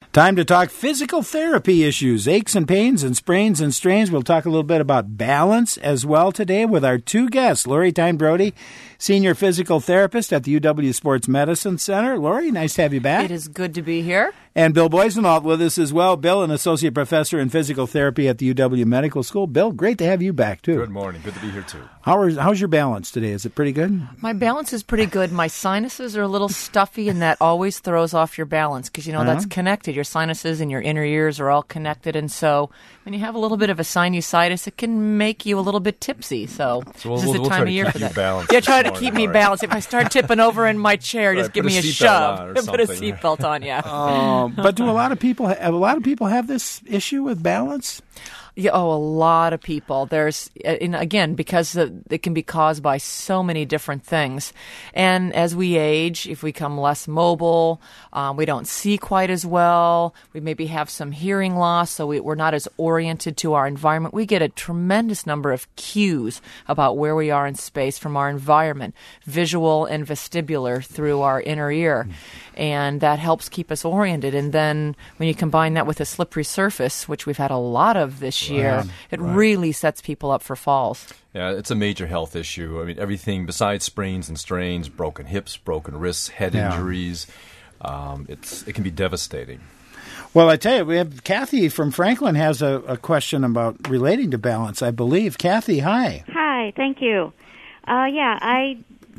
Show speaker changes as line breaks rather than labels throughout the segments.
Time to talk physical therapy issues, aches and pains and sprains and strains. We'll talk a little bit about balance as well today with our two guests, Lori Tyne-Brody, Senior Physical Therapist at the UW Sports Medicine Center. Lori, nice to have you back.
It is good to be here.
And Bill Boisenholt with us as well. Bill, an Associate Professor in Physical Therapy at the UW Medical School. Bill, great to have you back, too.
Good morning. Good to be here, too.
How's your balance today? Is it pretty good?
My balance is pretty good. My sinuses are a little stuffy, and that always throws off your balance because, that's connected. Your sinuses and your inner ears are all connected, and so when you have a little bit of a sinusitis, it can make you a little bit tipsy. So this is the time of year for that. Try to keep me balanced. If I start tipping over in my chair, just give me a shove and put a seatbelt on,
But do a lot of people have this issue with balance?
Yeah, a lot of people. There's, again, because it can be caused by so many different things. And as we age, if we become less mobile, we don't see quite as well. We maybe have some hearing loss, so we're not as oriented to our environment. We get a tremendous number of cues about where we are in space from our environment, visual and vestibular through our inner ear. And that helps keep us oriented. And then when you combine that with a slippery surface, which we've had a lot of this year, it really sets people up for falls.
Yeah, it's a major health issue. I mean, everything besides sprains and strains, broken hips, broken wrists, head injuries, it can be devastating.
Well, I tell you, we have Kathy from Franklin has a question about relating to balance, I believe. Kathy, hi.
Hi, thank you. I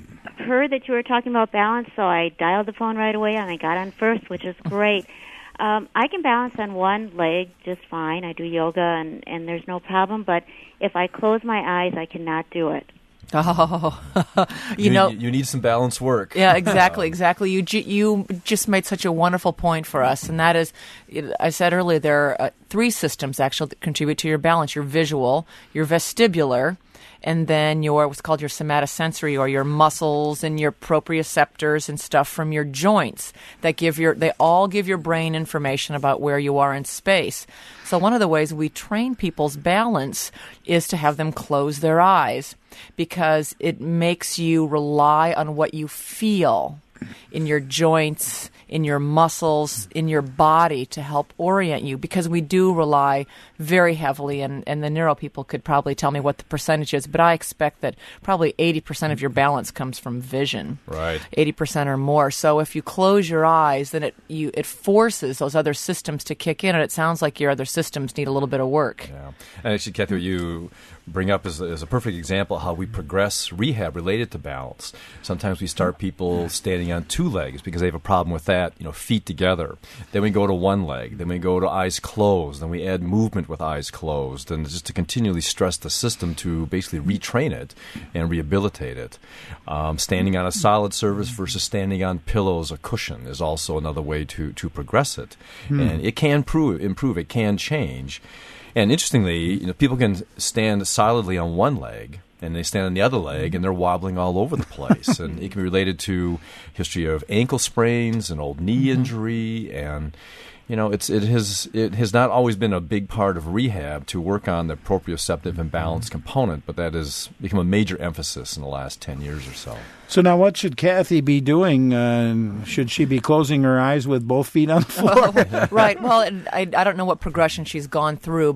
heard that you were talking about balance, so I dialed the phone right away and I got on first, which is great. I can balance on one leg just fine. I do yoga and there's no problem, but if I close my eyes, I cannot do it.
Oh,
you need some balance work.
Yeah, exactly. You just made such a wonderful point for us, and that is, I said earlier, there are three systems actually that contribute to your balance: your visual, your vestibular, and then what's called your somatosensory, or your muscles and your proprioceptors and stuff from your joints that they all give your brain information about where you are in space. So one of the ways we train people's balance is to have them close their eyes, because it makes you rely on what you feel in your joints, in your muscles, in your body to help orient you, because we do rely very heavily, and the neuro people could probably tell me what the percentage is, but I expect that probably 80% of your balance comes from vision.
Right.
80% or more. So if you close your eyes, then it forces those other systems to kick in, and it sounds like your other systems need a little bit of work.
Yeah. And actually, Kathy, what you bring up is a perfect example of how we progress rehab related to balance. Sometimes we start people standing on two legs because they have a problem with that, feet together. Then we go to one leg. Then we go to eyes closed. Then we add movement with eyes closed, and just to continually stress the system to basically retrain it and rehabilitate it. Standing on a solid surface versus standing on pillows or cushion is also another way to progress it. And it can improve. It can change. And interestingly, people can stand solidly on one leg, and they stand on the other leg, and they're wobbling all over the place. And it can be related to history of ankle sprains and old knee injury, and it has not always been a big part of rehab to work on the proprioceptive and balance component, but that has become a major emphasis in the last 10 years or so.
So now what should Kathy be doing? Should she be closing her eyes with both feet on the floor?
Right. Well, I don't know what progression she's gone through,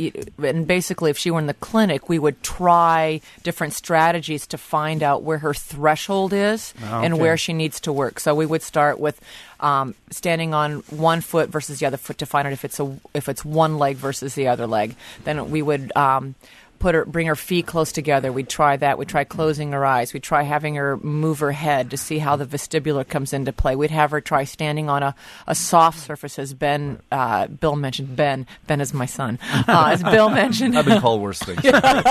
and basically if she were in the clinic, we would try different strategies to find out where her threshold is and where she needs to work. So we would start with standing on one foot versus the other foot to find out if it's one leg versus the other leg. Then we would bring her feet close together. We'd try that. We'd try closing her eyes. We'd try having her move her head to see how the vestibular comes into play. We'd have her try standing on a soft surface, as Bill mentioned. Ben is my son. As Bill mentioned.
I've been called worse things.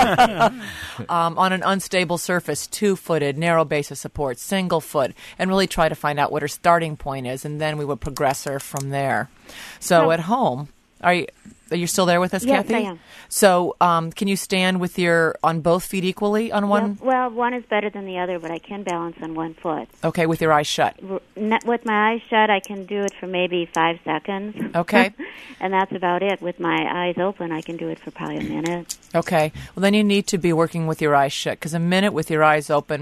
On an unstable surface, two-footed, narrow base of support, single foot, and really try to find out what her starting point is, and then we would progress her from there. So at home, are you still there with us,
yes,
Kathy?
Yes, I am.
So can you stand on both feet equally on one?
Well, one is better than the other, but I can balance on one foot.
Okay, with your eyes shut.
With my eyes shut, I can do it for maybe 5 seconds.
Okay.
And that's about it. With my eyes open, I can do it for probably a minute.
Okay. Well, then you need to be working with your eyes shut, because a minute with your eyes open,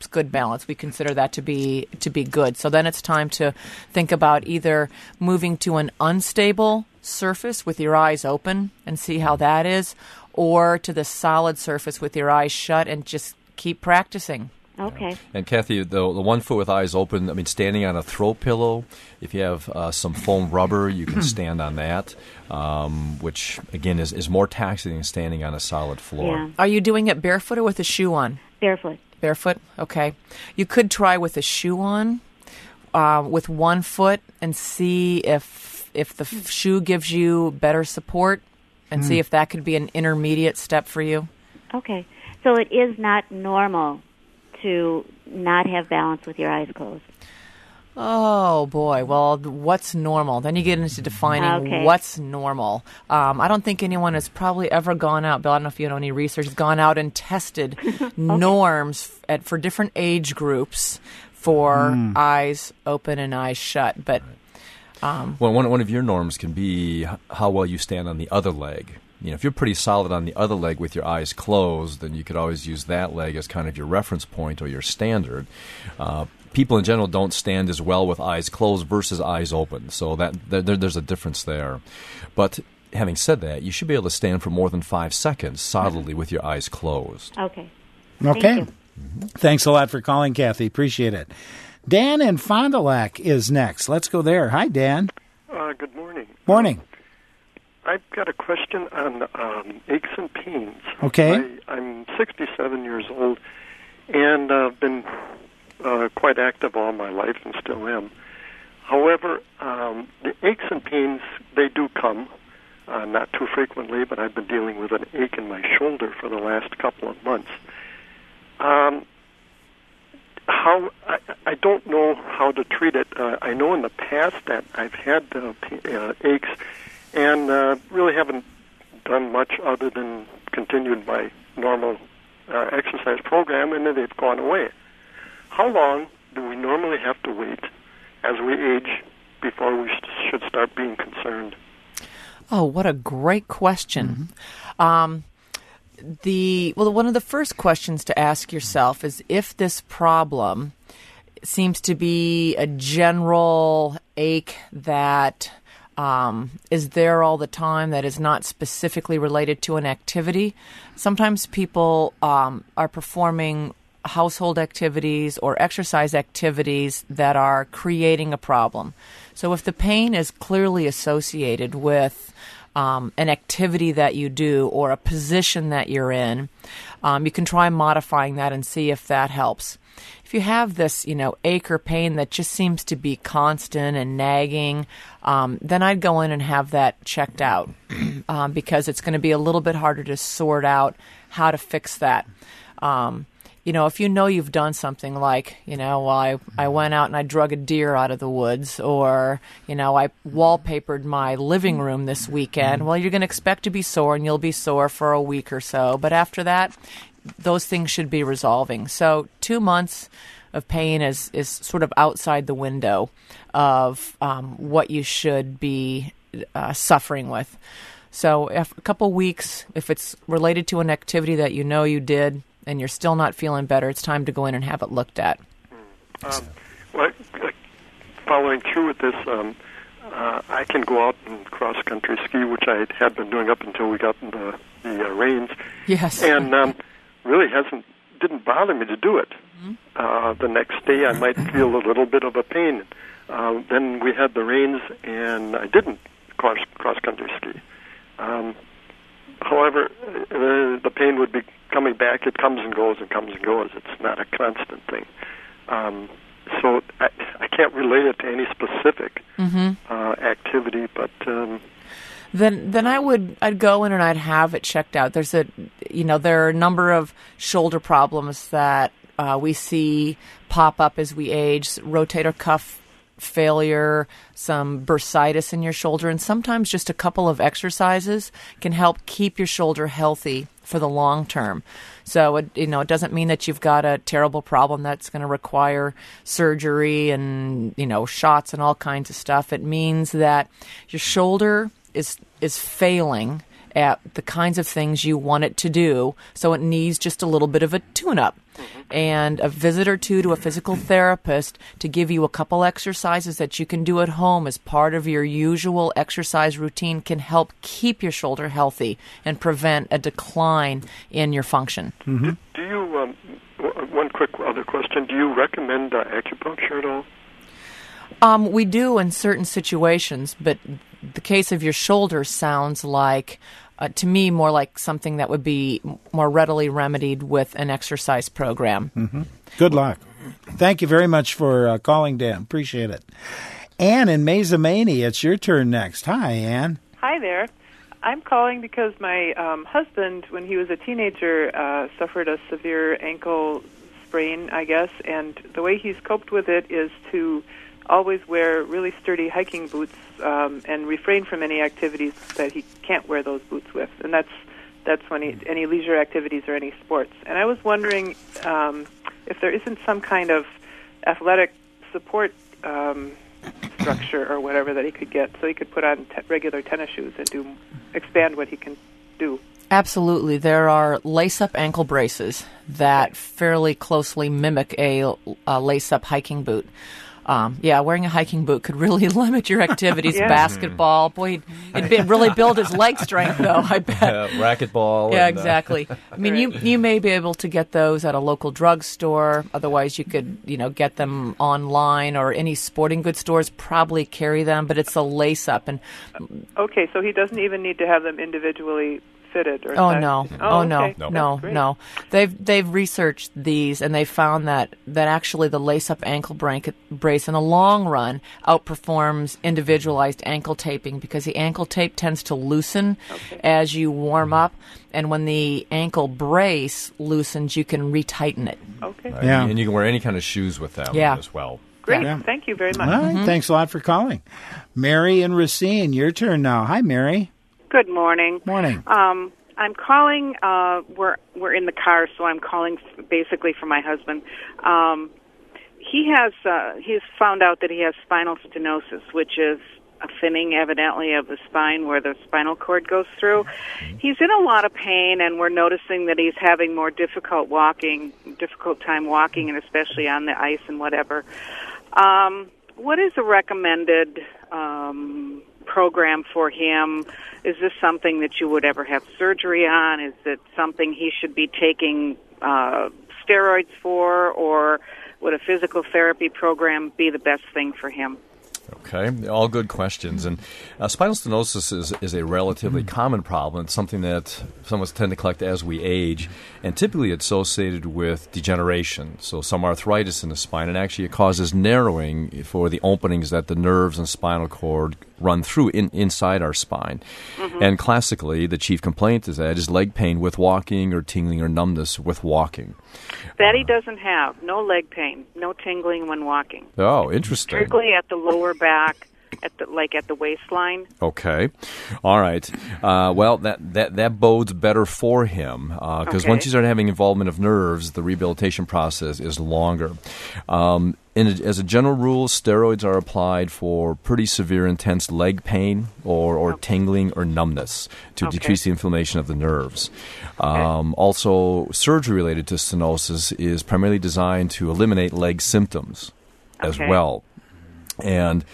develops good balance. We consider that to be good. So then it's time to think about either moving to an unstable surface with your eyes open and see how that is, or to the solid surface with your eyes shut and just keep practicing.
Okay.
And Kathy, the 1 foot with eyes open, I mean, standing on a throw pillow, if you have some foam rubber, you can stand on that, which, again, is more taxing than standing on a solid floor.
Yeah.
Are you doing it barefoot or with a shoe on?
Barefoot.
Barefoot? Okay. You could try with a shoe on, with 1 foot, and see if the shoe gives you better support, and see if that could be an intermediate step for you.
Okay. So it is not normal to not have balance with your eyes closed.
Oh, boy. Well, what's normal? Then you get into defining what's normal. I don't think anyone has probably ever gone out, Bill, I don't know if you know any research, has gone out and tested norms for different age groups for eyes open and eyes shut. But
well, one of your norms can be how well you stand on the other leg. You know, if you're pretty solid on the other leg with your eyes closed, then you could always use that leg as kind of your reference point or your standard. People in general don't stand as well with eyes closed versus eyes open, so there's a difference there. But having said that, you should be able to stand for more than 5 seconds solidly with your eyes closed.
Okay.
Okay.
Thank you.
Thanks a lot for calling, Kathy. Appreciate it. Dan in Fond du Lac is next. Let's go there. Hi, Dan.
Good morning.
Morning.
I've got a question on aches and pains.
Okay.
I'm 67 years old and been quite active all my life and still am. However, the aches and pains, they do come, not too frequently, but I've been dealing with an ache in my shoulder for the last couple of months. I don't know how to treat it. I know in the past that I've had aches and really haven't done much other than continued my normal exercise program, and then they've gone away. How long do we normally have to wait as we age before we should start being concerned?
Oh, what a great question. One of the first questions to ask yourself is if this problem seems to be a general ache that is there all the time, that is not specifically related to an activity. Sometimes people are performing household activities or exercise activities that are creating a problem. So if the pain is clearly associated with an activity that you do or a position that you're in, you can try modifying that and see if that helps. If you have this, ache or pain that just seems to be constant and nagging, then I'd go in and have that checked out because it's going to be a little bit harder to sort out how to fix that. If you've done something like, I went out and I drug a deer out of the woods, or, I wallpapered my living room this weekend, well, you're going to expect to be sore, and you'll be sore for a week or so. But after that, those things should be resolving. So 2 months of pain is sort of outside the window of what you should be suffering with. So if a couple weeks, if it's related to an activity that you did, and you're still not feeling better, it's time to go in and have it looked at.
Following through with this, I can go out and cross-country ski, which I had been doing up until we got in the rains.
Yes.
And really didn't bother me to do it. The next day I might feel a little bit of a pain. Then we had the rains, and I didn't cross-country ski. However, the pain would be coming back. It comes and goes and comes and goes. It's not a constant thing. So I can't relate it to any specific activity, but
then I'd go in and I'd have it checked out. There are a number of shoulder problems that we see pop up as we age: rotator cuff failure, some bursitis in your shoulder, and sometimes just a couple of exercises can help keep your shoulder healthy for the long term. So it doesn't mean that you've got a terrible problem that's going to require surgery and shots and all kinds of stuff. It means that your shoulder is failing, at the kinds of things you want it to do, so it needs just a little bit of a tune-up. And a visit or two to a physical therapist to give you a couple exercises that you can do at home as part of your usual exercise routine can help keep your shoulder healthy and prevent a decline in your function.
Mm-hmm.
Do you, one quick other question, do you recommend acupuncture at all?
We do in certain situations, but the case of your shoulder sounds like, to me, more like something that would be more readily remedied with an exercise program.
Mm-hmm. Good luck. Thank you very much for calling, Dan. Appreciate it. Ann in Mazamani, it's your turn next. Hi, Ann.
Hi there. I'm calling because my husband, when he was a teenager, suffered a severe ankle sprain, I guess, and the way he's coped with it is to always wear really sturdy hiking boots and refrain from any activities that he can't wear those boots with, and that's when any leisure activities or any sports. And I was wondering if there isn't some kind of athletic support structure or whatever that he could get, so he could put on regular tennis shoes and expand what he can do.
Absolutely. There are lace-up ankle braces that fairly closely mimic a lace-up hiking boot. Wearing a hiking boot could really limit your activities.
Yeah.
Basketball, boy, it'd really build his leg strength, though, I bet.
Racquetball.
Yeah,
and,
exactly. I mean, you may be able to get those at a local drugstore. Otherwise, you could, get them online, or any sporting goods stores probably carry them, but it's a lace-up. And
okay, so he doesn't even need to have them individually fitted or
no.
okay.
No. They've researched these, and they found that actually the lace-up ankle brace in the long run outperforms individualized ankle taping, because the ankle tape tends to loosen as you warm up, and when the ankle brace loosens, you can retighten it.
Okay.
Right?
Yeah.
And you can wear any kind of shoes with them as well.
Great.
Yeah.
Thank you very much.
All right, thanks a lot for calling. Mary and Racine, your turn now. Hi, Mary.
Good morning.
Morning.
I'm calling. We're in the car, so I'm calling basically for my husband. He's found out that he has spinal stenosis, which is a thinning, evidently, of the spine where the spinal cord goes through. He's in a lot of pain, and we're noticing that he's having more difficult time walking, and especially on the ice and whatever. What is a recommended program for him? Is this something that you would ever have surgery on? Is it something he should be taking steroids for, or would a physical therapy program be the best thing for him?
Okay, all good questions. And spinal stenosis is a relatively common problem. It's something that some of us tend to collect as we age, and typically it's associated with degeneration, so some arthritis in the spine, and actually it causes narrowing for the openings that the nerves and spinal cord run through inside our spine. Mm-hmm. And classically, the chief complaint is leg pain with walking, or tingling or numbness with walking.
That he doesn't have. No leg pain, no tingling when walking.
Oh, interesting.
Strictly at the lower back, at the waistline.
Okay, all right. Well, that bodes better for him, because once you start having involvement of nerves, the rehabilitation process is longer. As a general rule, steroids are applied for pretty severe, intense leg pain or tingling or numbness to decrease the inflammation of the nerves. Also, surgery related to stenosis is primarily designed to eliminate leg symptoms as well. And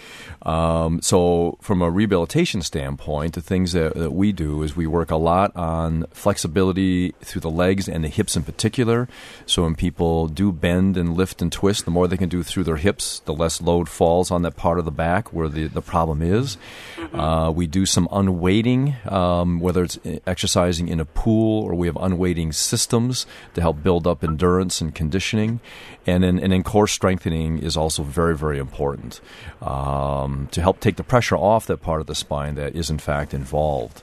so from a rehabilitation standpoint, the things that we do is we work a lot on flexibility through the legs and the hips in particular. So when people do bend and lift and twist, the more they can do through their hips, the less load falls on that part of the back where the problem is. Mm-hmm. We do some unweighting, whether it's exercising in a pool, or we have unweighting systems to help build up endurance and conditioning. And then core strengthening is also very, very important to help take the pressure off that part of the spine that is in fact involved.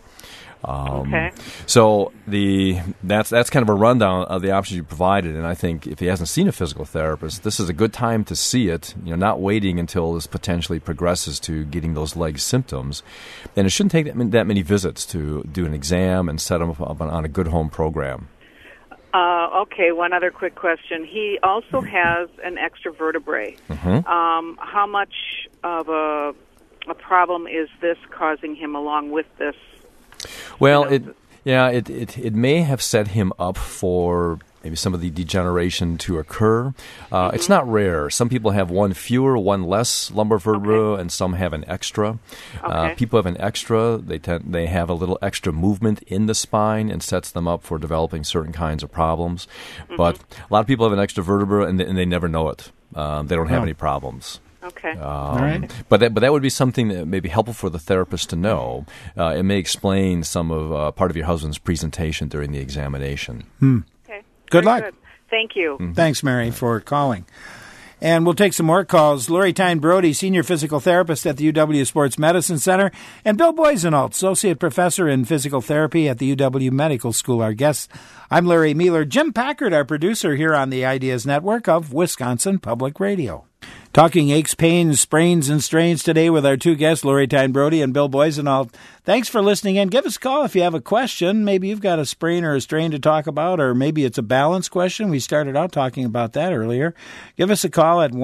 So that's kind of a rundown of the options you provided, and I think if he hasn't seen a physical therapist, this is a good time to see it. Not waiting until this potentially progresses to getting those leg symptoms, and it shouldn't take that many visits to do an exam and set him up on a good home program.
One other quick question. He also has an extra vertebrae.
Mm-hmm.
How much of a problem is this causing him along with this?
Well, it may have set him up for maybe some of the degeneration to occur. It's not rare. Some people have one fewer, one less lumbar vertebra, and some have an extra. People have an extra. They have a little extra movement in the spine and sets them up for developing certain kinds of problems. But a lot of people have an extra vertebra and they never know it. They don't have any problems.
Okay.
All right.
But that would be something that may be helpful for the therapist to know. It may explain some of part of your husband's presentation during the examination.
Okay.
Good
Very
luck.
Good. Thank you.
Thanks, Mary, for calling. And we'll take some more calls. Lori Tyne Brody, Senior Physical Therapist at the UW Sports Medicine Center, and Bill Boisenalt, Associate Professor in Physical Therapy at the UW Medical School. Our guests, I'm Larry Mueller. Jim Packard, our producer here on the Ideas Network of Wisconsin Public Radio. Talking aches, pains, sprains, and strains today with our two guests, Lori Tyne Brody and Bill Boisenalt. Thanks for listening in. Give us a call if you have a question. Maybe you've got a sprain or a strain to talk about, or maybe it's a balance question. We started out talking about that earlier. Give us a call at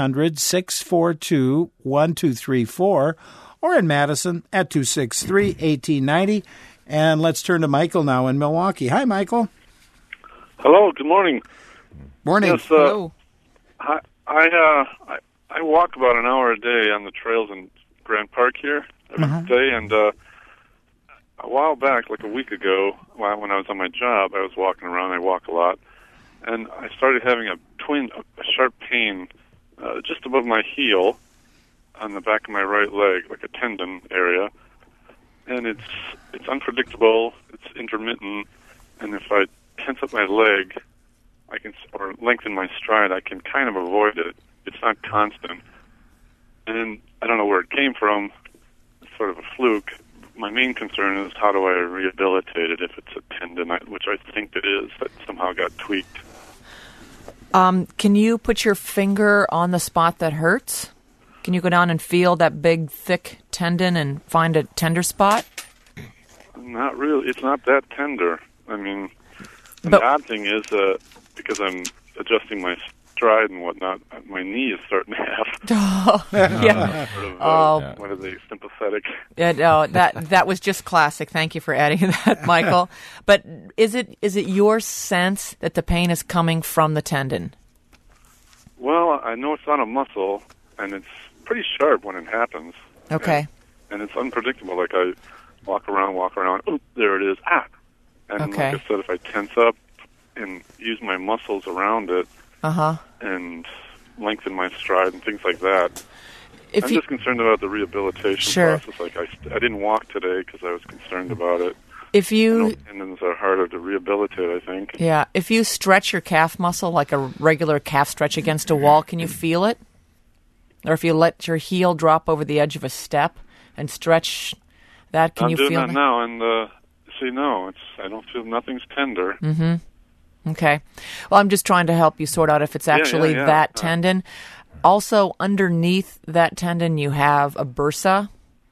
1-800-642-1234 or in Madison at 263-1890. And let's turn to Michael now in Milwaukee. Hi, Michael.
Hello, good morning.
Morning.
Yes,
Hello.
I walk about an hour a day on the trails in Grand Park here every day, and a while back, like a week ago, when I was on my job, I was walking around. I walk a lot, and I started having a sharp pain just above my heel on the back of my right leg, like a tendon area, and it's unpredictable. It's intermittent, and if I tense up my leg, or lengthen my stride, I can kind of avoid it. It's not constant. And I don't know where it came from. It's sort of a fluke. My main concern is how do I rehabilitate it if it's a tendon, which I think it is, that somehow got tweaked.
Can you put your finger on the spot that hurts? Can you go down and feel that big, thick tendon and find a tender spot?
Not really. It's not that tender. I mean, the odd thing is because I'm adjusting my stride and whatnot, my knee is starting to have what are they, sympathetic?
That was just classic. Thank you for adding that, Michael. But is it your sense that the pain is coming from the tendon?
Well, I know it's not a muscle, and it's pretty sharp when it happens.
Okay.
And it's unpredictable. Like I walk around, oh, there it is. And
okay.
Like I said, if I tense up and use my muscles around it and lengthen my stride and things like that. I'm just concerned about the rehabilitation process. Like I didn't walk today because I was concerned about it. Tendons are harder to rehabilitate, I think.
Yeah. If you stretch your calf muscle like a regular calf stretch against a wall, can you feel it? Or if you let your heel drop over the edge of a step and stretch that, can you feel it?
I'm doing that now, and I don't feel nothing's tender.
Mm-hmm. Okay. Well, I'm just trying to help you sort out if it's actually that tendon. Also, underneath that tendon, you have a bursa,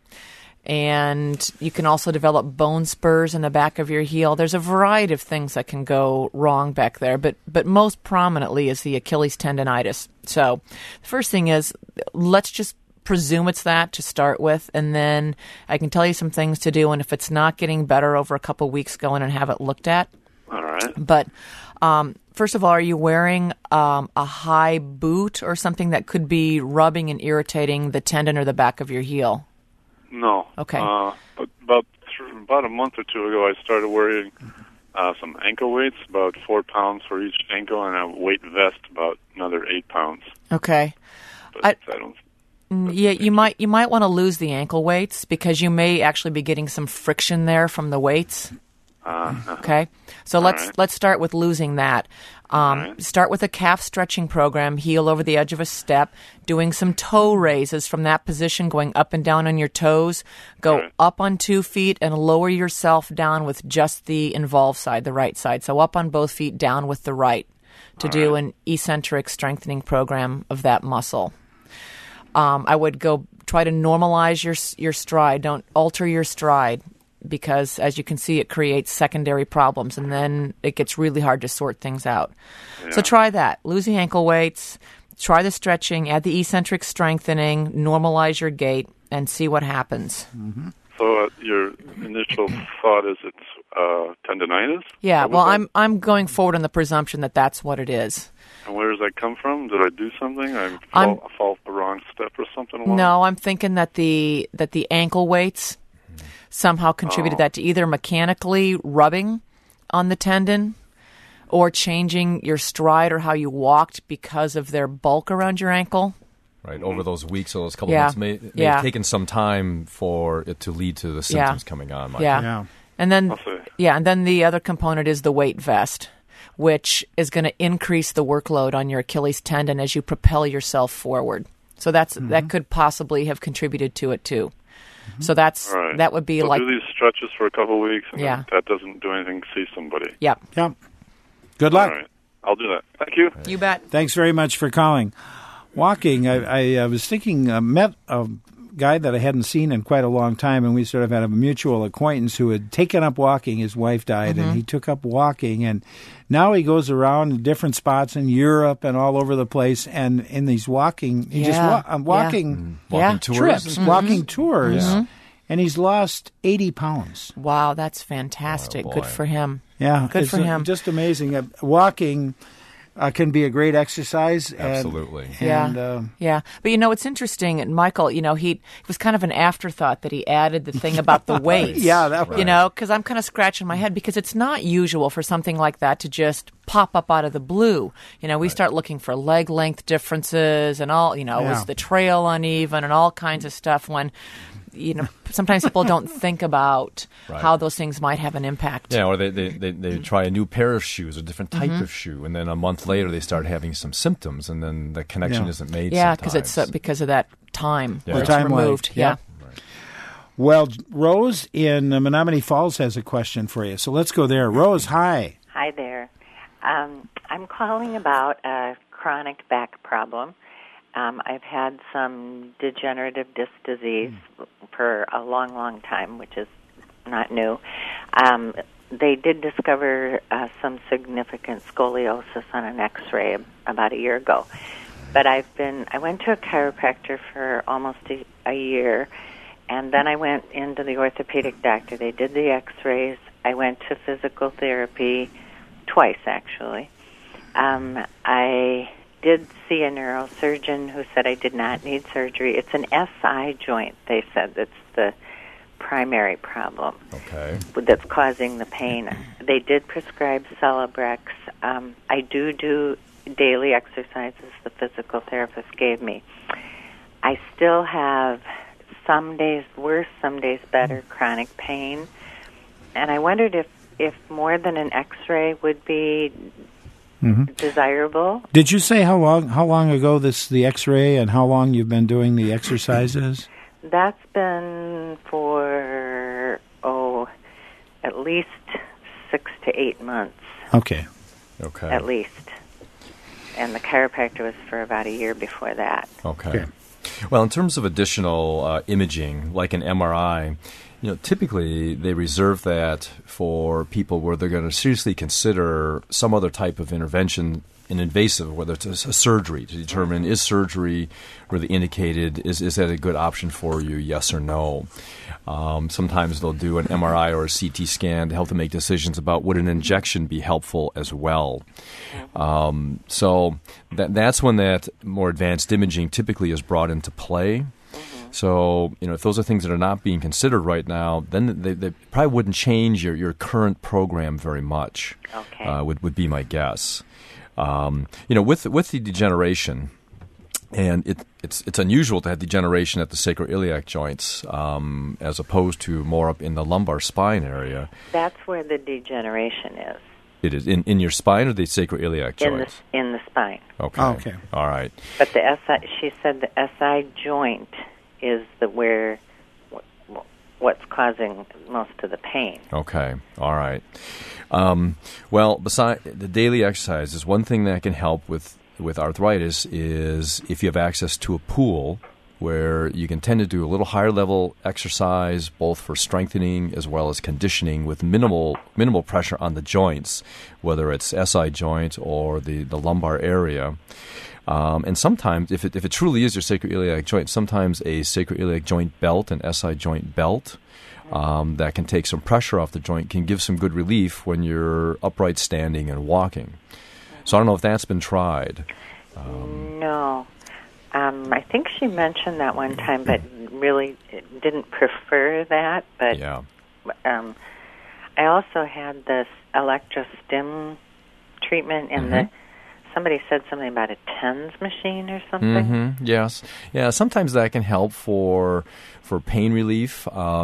and you can also develop bone spurs in the back of your heel. There's a variety of things that can go wrong back there, but most prominently is the Achilles tendonitis. So the first thing is, let's just presume it's that to start with, and then I can tell you some things to do, and if it's not getting better over a couple of weeks, go in and have it looked at.
All right.
But first of all, are you wearing a high boot or something that could be rubbing and irritating the tendon or the back of your heel?
No.
Okay.
About a month or two ago, I started wearing some ankle weights, about 4 pounds for each ankle, and a weight vest, about another 8 pounds.
Okay.
But I don't.
Yeah, you might want to lose the ankle weights because you may actually be getting some friction there from the weights. Okay, so let's start with losing that. Start with a calf stretching program, heel over the edge of a step, doing some toe raises from that position, going up and down on your toes. Go up on 2 feet and lower yourself down with just the involved side, the right side. So up on both feet, down with the right, to do an eccentric strengthening program of that muscle. I would go try to normalize your stride. Don't alter your stride, because as you can see, it creates secondary problems, and then it gets really hard to sort things out. Yeah. So try that. Lose the ankle weights, try the stretching, add the eccentric strengthening, normalize your gait, and see what happens.
Mm-hmm. So your initial thought is it's tendinitis.
Yeah,
What
well,
was that?
I'm going forward on the presumption that that's what it is.
And where does that come from? Did I do something? I fall the wrong step or something? Along?
No, I'm thinking that the ankle weights somehow contributed that to either mechanically rubbing on the tendon or changing your stride or how you walked because of their bulk around your ankle.
Right, over those weeks or those couple
Yeah.
months, may have taken some time for it to lead to the symptoms coming on. Mike.
Yeah. And then,
I'll see.
and then the other component is the weight vest, which is going to increase the workload on your Achilles tendon as you propel yourself forward. So that could possibly have contributed to it too. So
All right.
that would be
so
like,
do these stretches for a couple of weeks, and
Yeah.
then that doesn't do anything. See somebody.
yep,
Yep. Good luck.
All right, I'll do that. Thank you.
you bet.
Thanks very much for calling. Walking, I was thinking, met a guy that I hadn't seen in quite a long time, and we sort of had a mutual acquaintance who had taken up walking. His wife died, and he took up walking, and now he goes around in different spots in Europe and all over the place, and in these walking, he just walking
Yeah.
tours.
trips, walking tours, and he's lost 80 pounds.
Wow, that's fantastic.
Oh,
Good
boy.
for him.
Yeah,
Good
it's
for him.
Just amazing. Walking can be a great exercise.
Absolutely.
And,
Yeah. But, it's interesting. And Michael, it was kind of an afterthought that he added the thing about the weights.
Yeah, that was
because I'm kind of scratching my head because it's not usual for something like that to just pop up out of the blue. We start looking for leg length differences and all, is the trail uneven and all kinds of stuff when, sometimes people don't think about how those things might have an impact.
Yeah, or they try a new pair of shoes, a different type of shoe, and then a month later they start having some symptoms, and then the connection isn't made.
Yeah, because
sometimes.
it's because of that time where
The
it's
time lag.
removed.
Yeah. Well, Rose in Menominee Falls has a question for you, so let's go there. Rose, hi.
Hi there. I'm calling about a chronic back problem. I've had some degenerative disc disease for a long, long time, which is not new. They did discover some significant scoliosis on an X-ray about a year ago. But I went to a chiropractor for almost a year, and then I went into the orthopedic doctor. They did the X-rays. I went to physical therapy twice, actually. I did see a neurosurgeon who said I did not need surgery. It's an SI joint, they said, that's the primary problem that's causing the pain. They did prescribe Celebrex. I do daily exercises the physical therapist gave me. I still have some days worse, some days better, chronic pain. And I wondered if more than an X-ray would be desirable.
Did you say how long ago the X-ray and how long you've been doing the exercises?
That's been for at least 6 to 8 months.
Okay.
At least. And the chiropractor was for about a year before that.
Okay. Well, in terms of additional imaging, like an MRI, typically they reserve that for people where they're going to seriously consider some other type of intervention, an invasive, whether it's a surgery, to determine is surgery really indicated, is that a good option for you, yes or no. Sometimes they'll do an MRI or a CT scan to help them make decisions about would an injection be helpful as well. So that's when that more advanced imaging typically is brought into play. So, if those are things that are not being considered right now, then they probably wouldn't change your current program very much.
Okay.
Would be my guess. With the degeneration, and it's unusual to have degeneration at the sacroiliac joints as opposed to more up in the lumbar spine area.
That's where the degeneration is.
It is in your spine or the sacroiliac joints?
In the spine.
Okay.
Okay.
All right.
But she said the SI joint is what's causing most of the pain.
Okay. All right. Well, beside the daily exercise is one thing that can help with arthritis is if you have access to a pool where you can tend to do a little higher level exercise, both for strengthening as well as conditioning with minimal pressure on the joints, whether it's SI joint or the lumbar area. And sometimes, if it truly is your sacroiliac joint, sometimes a sacroiliac joint belt, an SI joint belt, that can take some pressure off the joint, can give some good relief when you're upright standing and walking. So I don't know if that's been tried.
No. I think she mentioned that one time, but really didn't prefer that. But
yeah.
I also had this electrostim treatment in somebody said something about a TENS machine or something.
Yes. Yeah, sometimes that can help for pain relief.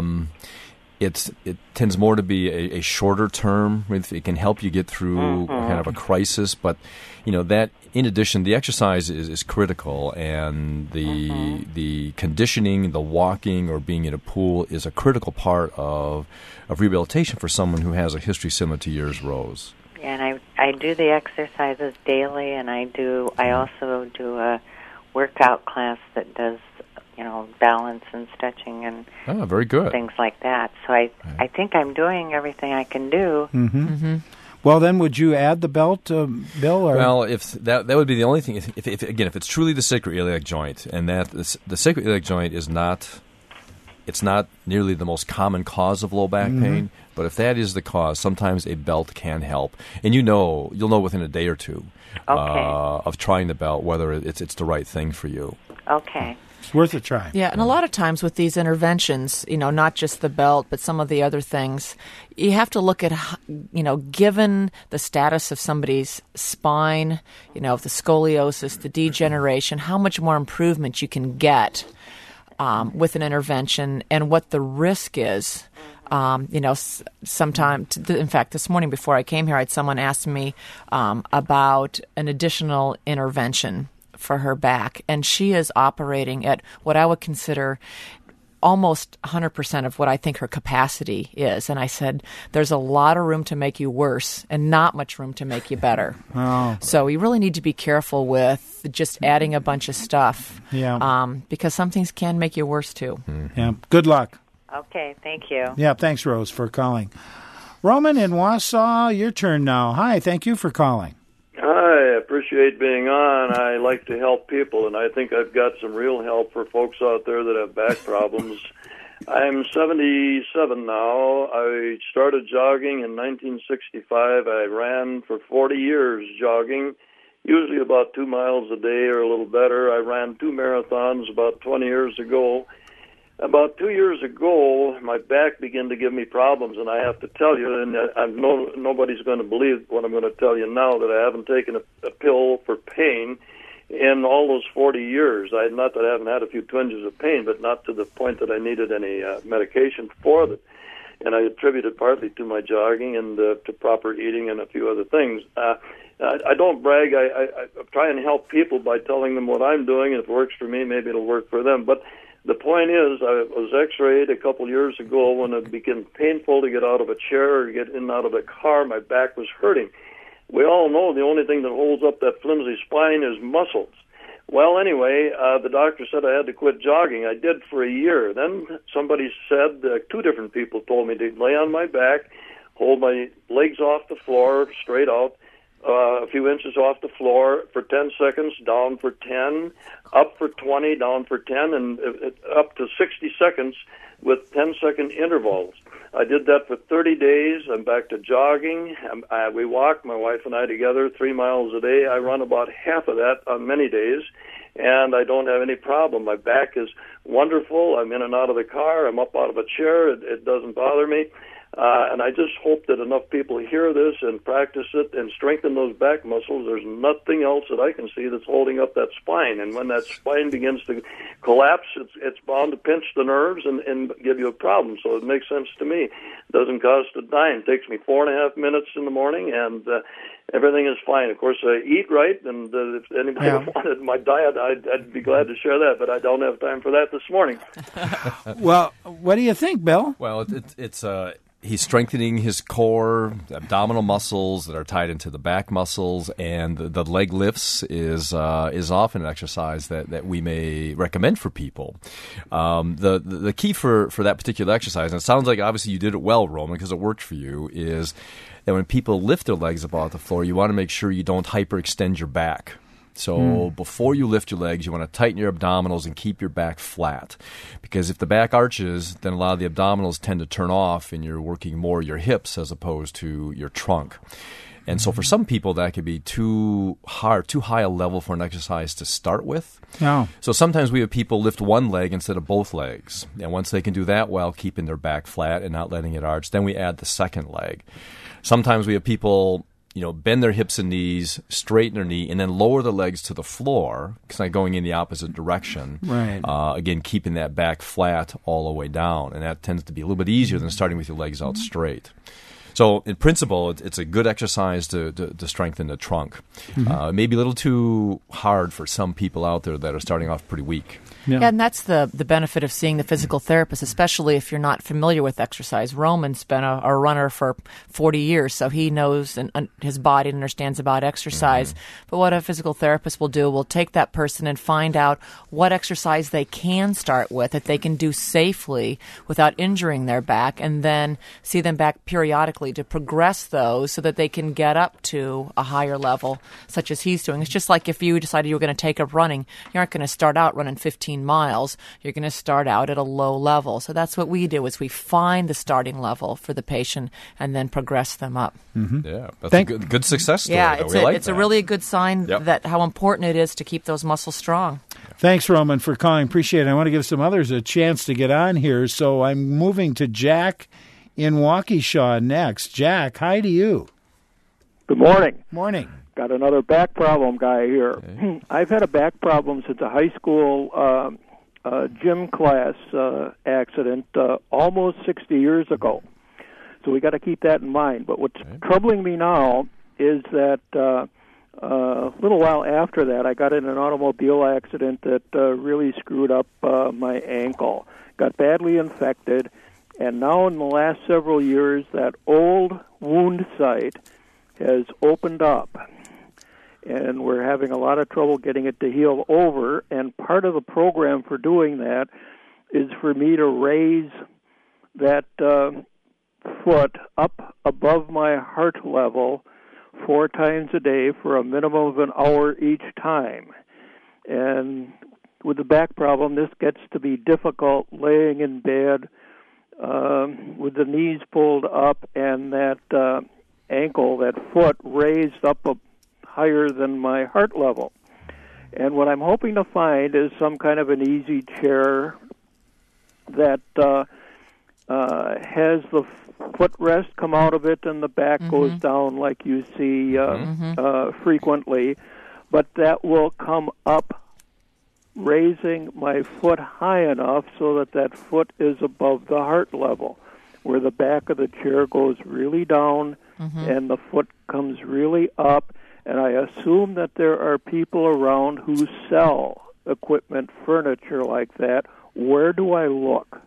It tends more to be a shorter term. It can help you get through kind of a crisis, but that in addition, the exercise is critical, and the conditioning, the walking, or being in a pool is a critical part of rehabilitation for someone who has a history similar to yours, Rose.
Yeah, and I do the exercises daily, and I also do a workout class that does balance and stretching and
very good.
Things like that. So I think I'm doing everything I can do.
Well, then, would you add the belt, Bill? Or?
Well, if that would be the only thing. If it's truly the sacroiliac joint, and that the sacroiliac joint is not, it's not nearly the most common cause of low back pain. But if that is the cause, sometimes a belt can help, and you'll know within a day or two of trying the belt whether it's the right thing for you.
Okay.
It's worth a try.
Yeah, and a lot of times with these interventions, not just the belt, but some of the other things, you have to look at, given the status of somebody's spine, the scoliosis, the degeneration, how much more improvement you can get with an intervention and what the risk is. Sometimes, in fact, this morning before I came here, I had someone ask me about an additional intervention for her back, and she is operating at what I would consider almost 100% of what I think her capacity is. And I said, there's a lot of room to make you worse and not much room to make you better. So you really need to be careful with just adding a bunch of stuff because some things can make you worse too.
Yeah. Good luck.
Okay, thank you.
Yeah, thanks, Rose, for calling. Roman in Wausau, your turn now. Hi, thank you for calling.
Hi, I appreciate being on. I like to help people, and I think I've got some real help for folks out there that have back problems. I'm 77 now. I started jogging in 1965. I ran for 40 years jogging, usually about 2 miles a day or a little better. I ran 2 marathons about 20 years ago. About 2 years ago, my back began to give me problems, and I have to tell you, and nobody's going to believe what I'm going to tell you now, that I haven't taken a pill for pain in all those 40 years. Not that I haven't had a few twinges of pain, but not to the point that I needed any medication for it. And I attribute it partly to my jogging and to proper eating and a few other things. I don't brag. I try and help people by telling them what I'm doing. If it works for me, maybe it'll work for them. But the point is, I was x-rayed a couple years ago when it became painful to get out of a chair or get in and out of a car. My back was hurting. We all know the only thing that holds up that flimsy spine is muscles. Well, anyway, the doctor said I had to quit jogging. I did for a year. Then somebody said, 2 different people told me to lay on my back, hold my legs off the floor, straight out, a few inches off the floor for 10 seconds, down for 10, up for 20, down for 10, and up to 60 seconds with 10-second intervals. I did that for 30 days. I'm back to jogging. We walk, my wife and I together, 3 miles a day. I run about half of that on many days, and I don't have any problem. My back is wonderful. I'm in and out of the car. I'm up out of a chair. It doesn't bother me. And I just hope that enough people hear this and practice it and strengthen those back muscles. There's nothing else that I can see that's holding up that spine. And when that spine begins to collapse, it's bound to pinch the nerves and give you a problem. So it makes sense to me. It doesn't cost a dime. It takes me 4.5 minutes in the morning, and everything is fine. Of course, I eat right, and if anybody wanted my diet, I'd be glad to share that, but I don't have time for that this morning.
Well, what do you think, Bill?
Well, he's strengthening his core, abdominal muscles that are tied into the back muscles, and the leg lifts is often an exercise that we may recommend for people. The key for that particular exercise, and it sounds like obviously you did it well, Roman, because it worked for you, is that when people lift their legs up off the floor, you want to make sure you don't hyperextend your back. So before you lift your legs, you want to tighten your abdominals and keep your back flat. Because if the back arches, then a lot of the abdominals tend to turn off and you're working more your hips as opposed to your trunk. And so for some people, that could be too high a level for an exercise to start with.
Oh.
So sometimes we have people lift one leg instead of both legs. And once they can do that while keeping their back flat and not letting it arch, then we add the second leg. Sometimes we have people, bend their hips and knees, straighten their knee, and then lower the legs to the floor, because I'm going in the opposite direction.
Right.
Again, keeping that back flat all the way down. And that tends to be a little bit easier than starting with your legs out straight. So, in principle, it's a good exercise to strengthen the trunk. It may be a little too hard for some people out there that are starting off pretty weak.
Yeah, and that's the benefit of seeing the physical therapist, especially if you're not familiar with exercise. Roman's been a runner for 40 years, so he knows and his body and understands about exercise. But what a physical therapist will do will take that person and find out what exercise they can start with that they can do safely without injuring their back, and then see them back periodically to progress those so that they can get up to a higher level, such as he's doing. It's just like if you decided you were going to take up running, you aren't going to start out running 15 miles. You're going to start out at a low level. So that's what we do, is we find the starting level for the patient and then progress them up.
Yeah, that's a good success story.
Yeah,
it's
a really good sign that how important it is to keep those muscles strong.
Thanks, Roman, for calling. Appreciate it. I want to give some others a chance to get on here, so I'm moving to Jack in Waukesha next. Jack, hi to you.
Good morning.
Morning.
Got another back problem guy here.
Okay.
I've had a back problem since a high school gym class accident almost 60 years ago. So we got to keep that in mind. But what's troubling me now is that a little while after that, I got in an automobile accident that really screwed up my ankle. Got badly infected, and now in the last several years, that old wound site has opened up. And we're having a lot of trouble getting it to heal over. And part of the program for doing that is for me to raise that foot up above my heart level 4 times a day for a minimum of an hour each time. And with the back problem, this gets to be difficult laying in bed with the knees pulled up and that ankle, that foot raised up higher than my heart level. And what I'm hoping to find is some kind of an easy chair that has the footrest come out of it and the back goes down like you see frequently, but that will come up, raising my foot high enough so that that foot is above the heart level, where the back of the chair goes really down and the foot comes really up. And I assume that there are people around who sell equipment, furniture like that. Where do I look?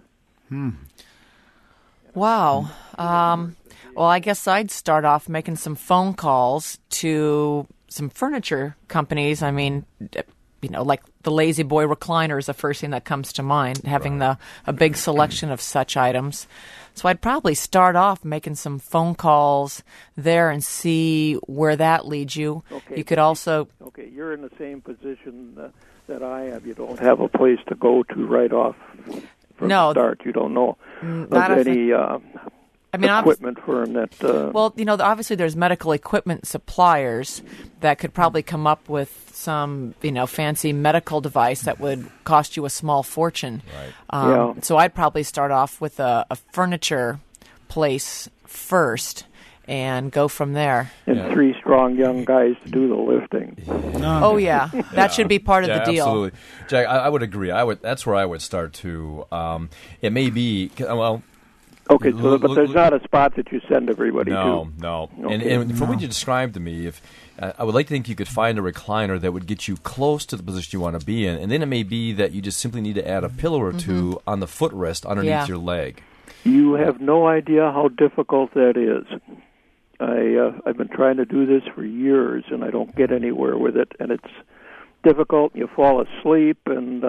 Wow. Well, I guess I'd start off making some phone calls to some furniture companies. I mean, like the Lazy Boy recliner is the first thing that comes to mind, having a big selection of such items. So I'd probably start off making some phone calls there and see where that leads you.
Okay.
You could also...
Okay, you're in the same position that I am. You don't have a place to go to right off from the start. You don't know of any equipment firm that...
Well, obviously there's medical equipment suppliers that could probably come up with some, fancy medical device that would cost you a small fortune. Right. So I'd probably start off with a furniture place first and go from there.
And 3 strong young guys to do the lifting.
Oh, yeah. That should be part of the deal.
Absolutely. Jack, I would agree. That's where I would start, too. It may be...
Okay, but there's not a spot that you send everybody to.
No. Okay. And from what you described to me, I would like to think you could find a recliner that would get you close to the position you want to be in, and then it may be that you just simply need to add a pillow or two on the footrest underneath your leg.
You have no idea how difficult that is. I've been trying to do this for years, and I don't get anywhere with it, and it's difficult. You fall asleep, and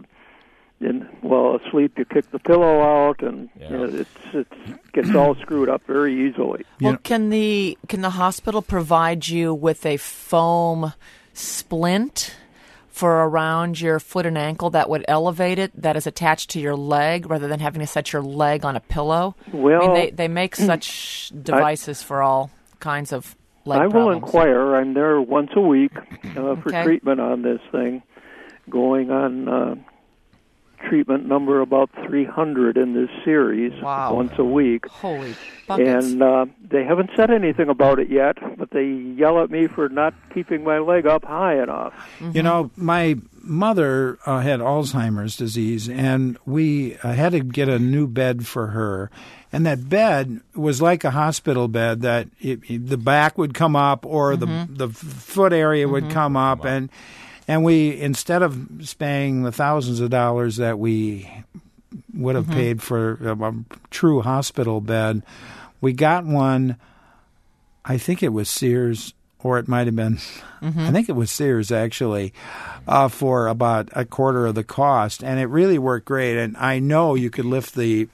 asleep you kick the pillow out, and it gets all screwed up very easily.
Well, can the hospital provide you with a foam splint for around your foot and ankle that would elevate it, that is attached to your leg, rather than having to set your leg on a pillow?
Well,
I mean, they make such devices for all kinds of leg
I will
problems.
inquire. I'm there once a week for treatment on this thing, going on treatment number about 300 in this series once a week.
Holy buckets.
And they haven't said anything about it yet, but they yell at me for not keeping my leg up high enough.
Mm-hmm. You know, my mother had Alzheimer's disease, and we had to get a new bed for her. And that bed was like a hospital bed, that the back would come up, or the foot area would come up, and we, instead of paying the thousands of dollars that we would have paid for a true hospital bed, we got one. I think it was Sears, or it might have been, I think it was Sears actually, for about a quarter of the cost, and it really worked great. And I know you could lift it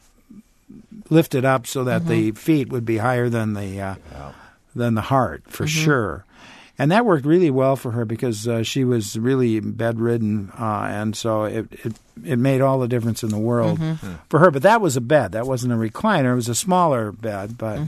up so that the feet would be higher than the heart, for sure. And that worked really well for her, because she was really bedridden, and so it made all the difference in the world for her. But that was a bed. That wasn't a recliner. It was a smaller bed. But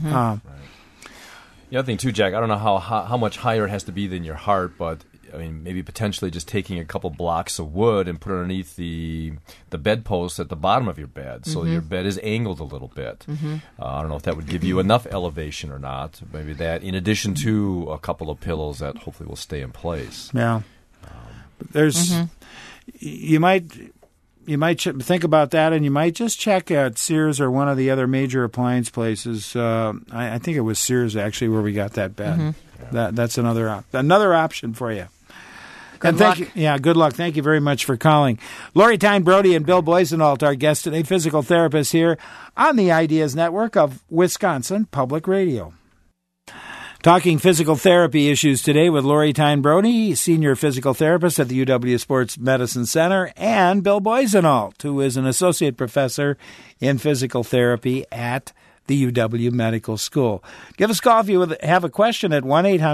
the other thing, too, Jack, I don't know how much higher it has to be than your heart, but I mean, maybe potentially just taking a couple blocks of wood and put it underneath the bedpost at the bottom of your bed, so your bed is angled a little bit. I don't know if that would give you enough elevation or not. Maybe that, in addition to a couple of pillows that hopefully will stay in place.
Yeah, there's you might think about that, and you might just check at Sears or one of the other major appliance places. I think it was Sears actually where we got that bed. That's another option for you.
Good luck.
Good luck. Thank you very much for calling. Lori Tyne Brody and Bill Boisenholt, our guests today, physical therapists here on the Ideas Network of Wisconsin Public Radio. Talking physical therapy issues today with Lori Tyne Brody, senior physical therapist at the UW Sports Medicine Center, and Bill Boisenholt, who is an associate professor in physical therapy at the UW Medical School. Give us a call if you have a question at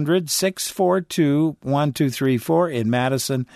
1-800-642-1234 in Madison,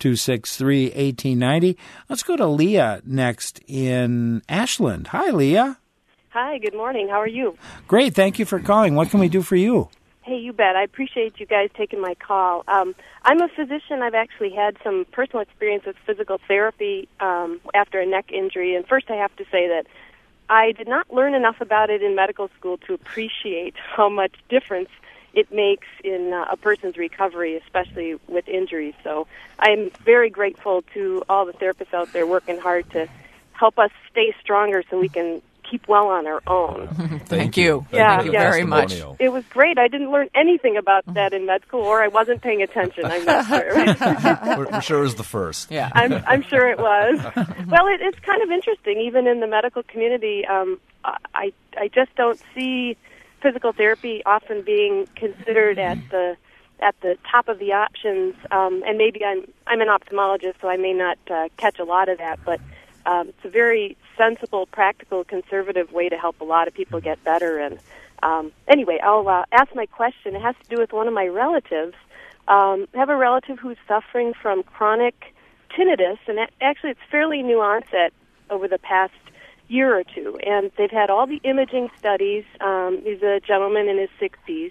263-1890. Let's go to Leah next in Ashland. Hi, Leah.
Hi, good morning. How are you?
Great. Thank you for calling. What can we do for you?
Hey, you bet. I appreciate you guys taking my call. I'm a physician. I've actually had some personal experience with physical therapy after a neck injury. And first I have to say that I did not learn enough about it in medical school to appreciate how much difference it makes in a person's recovery, especially with injuries. So I'm very grateful to all the therapists out there working hard to help us stay stronger so we can keep well on our own.
Thank you.
Thank
you very much.
It was great. I didn't learn anything about that in med school, or I wasn't paying attention. I'm not sure.
We're sure it was the first.
Yeah,
I'm sure it was. Well, it's kind of interesting. Even in the medical community, I just don't see physical therapy often being considered at the top of the options. And maybe I'm an ophthalmologist, so I may not catch a lot of that, but it's a very sensible, practical, conservative way to help a lot of people get better. And anyway, I'll ask my question. It has to do with one of my relatives. I have a relative who's suffering from chronic tinnitus, and actually it's fairly new onset over the past year or two. And they've had all the imaging studies. He's a gentleman in his 60s.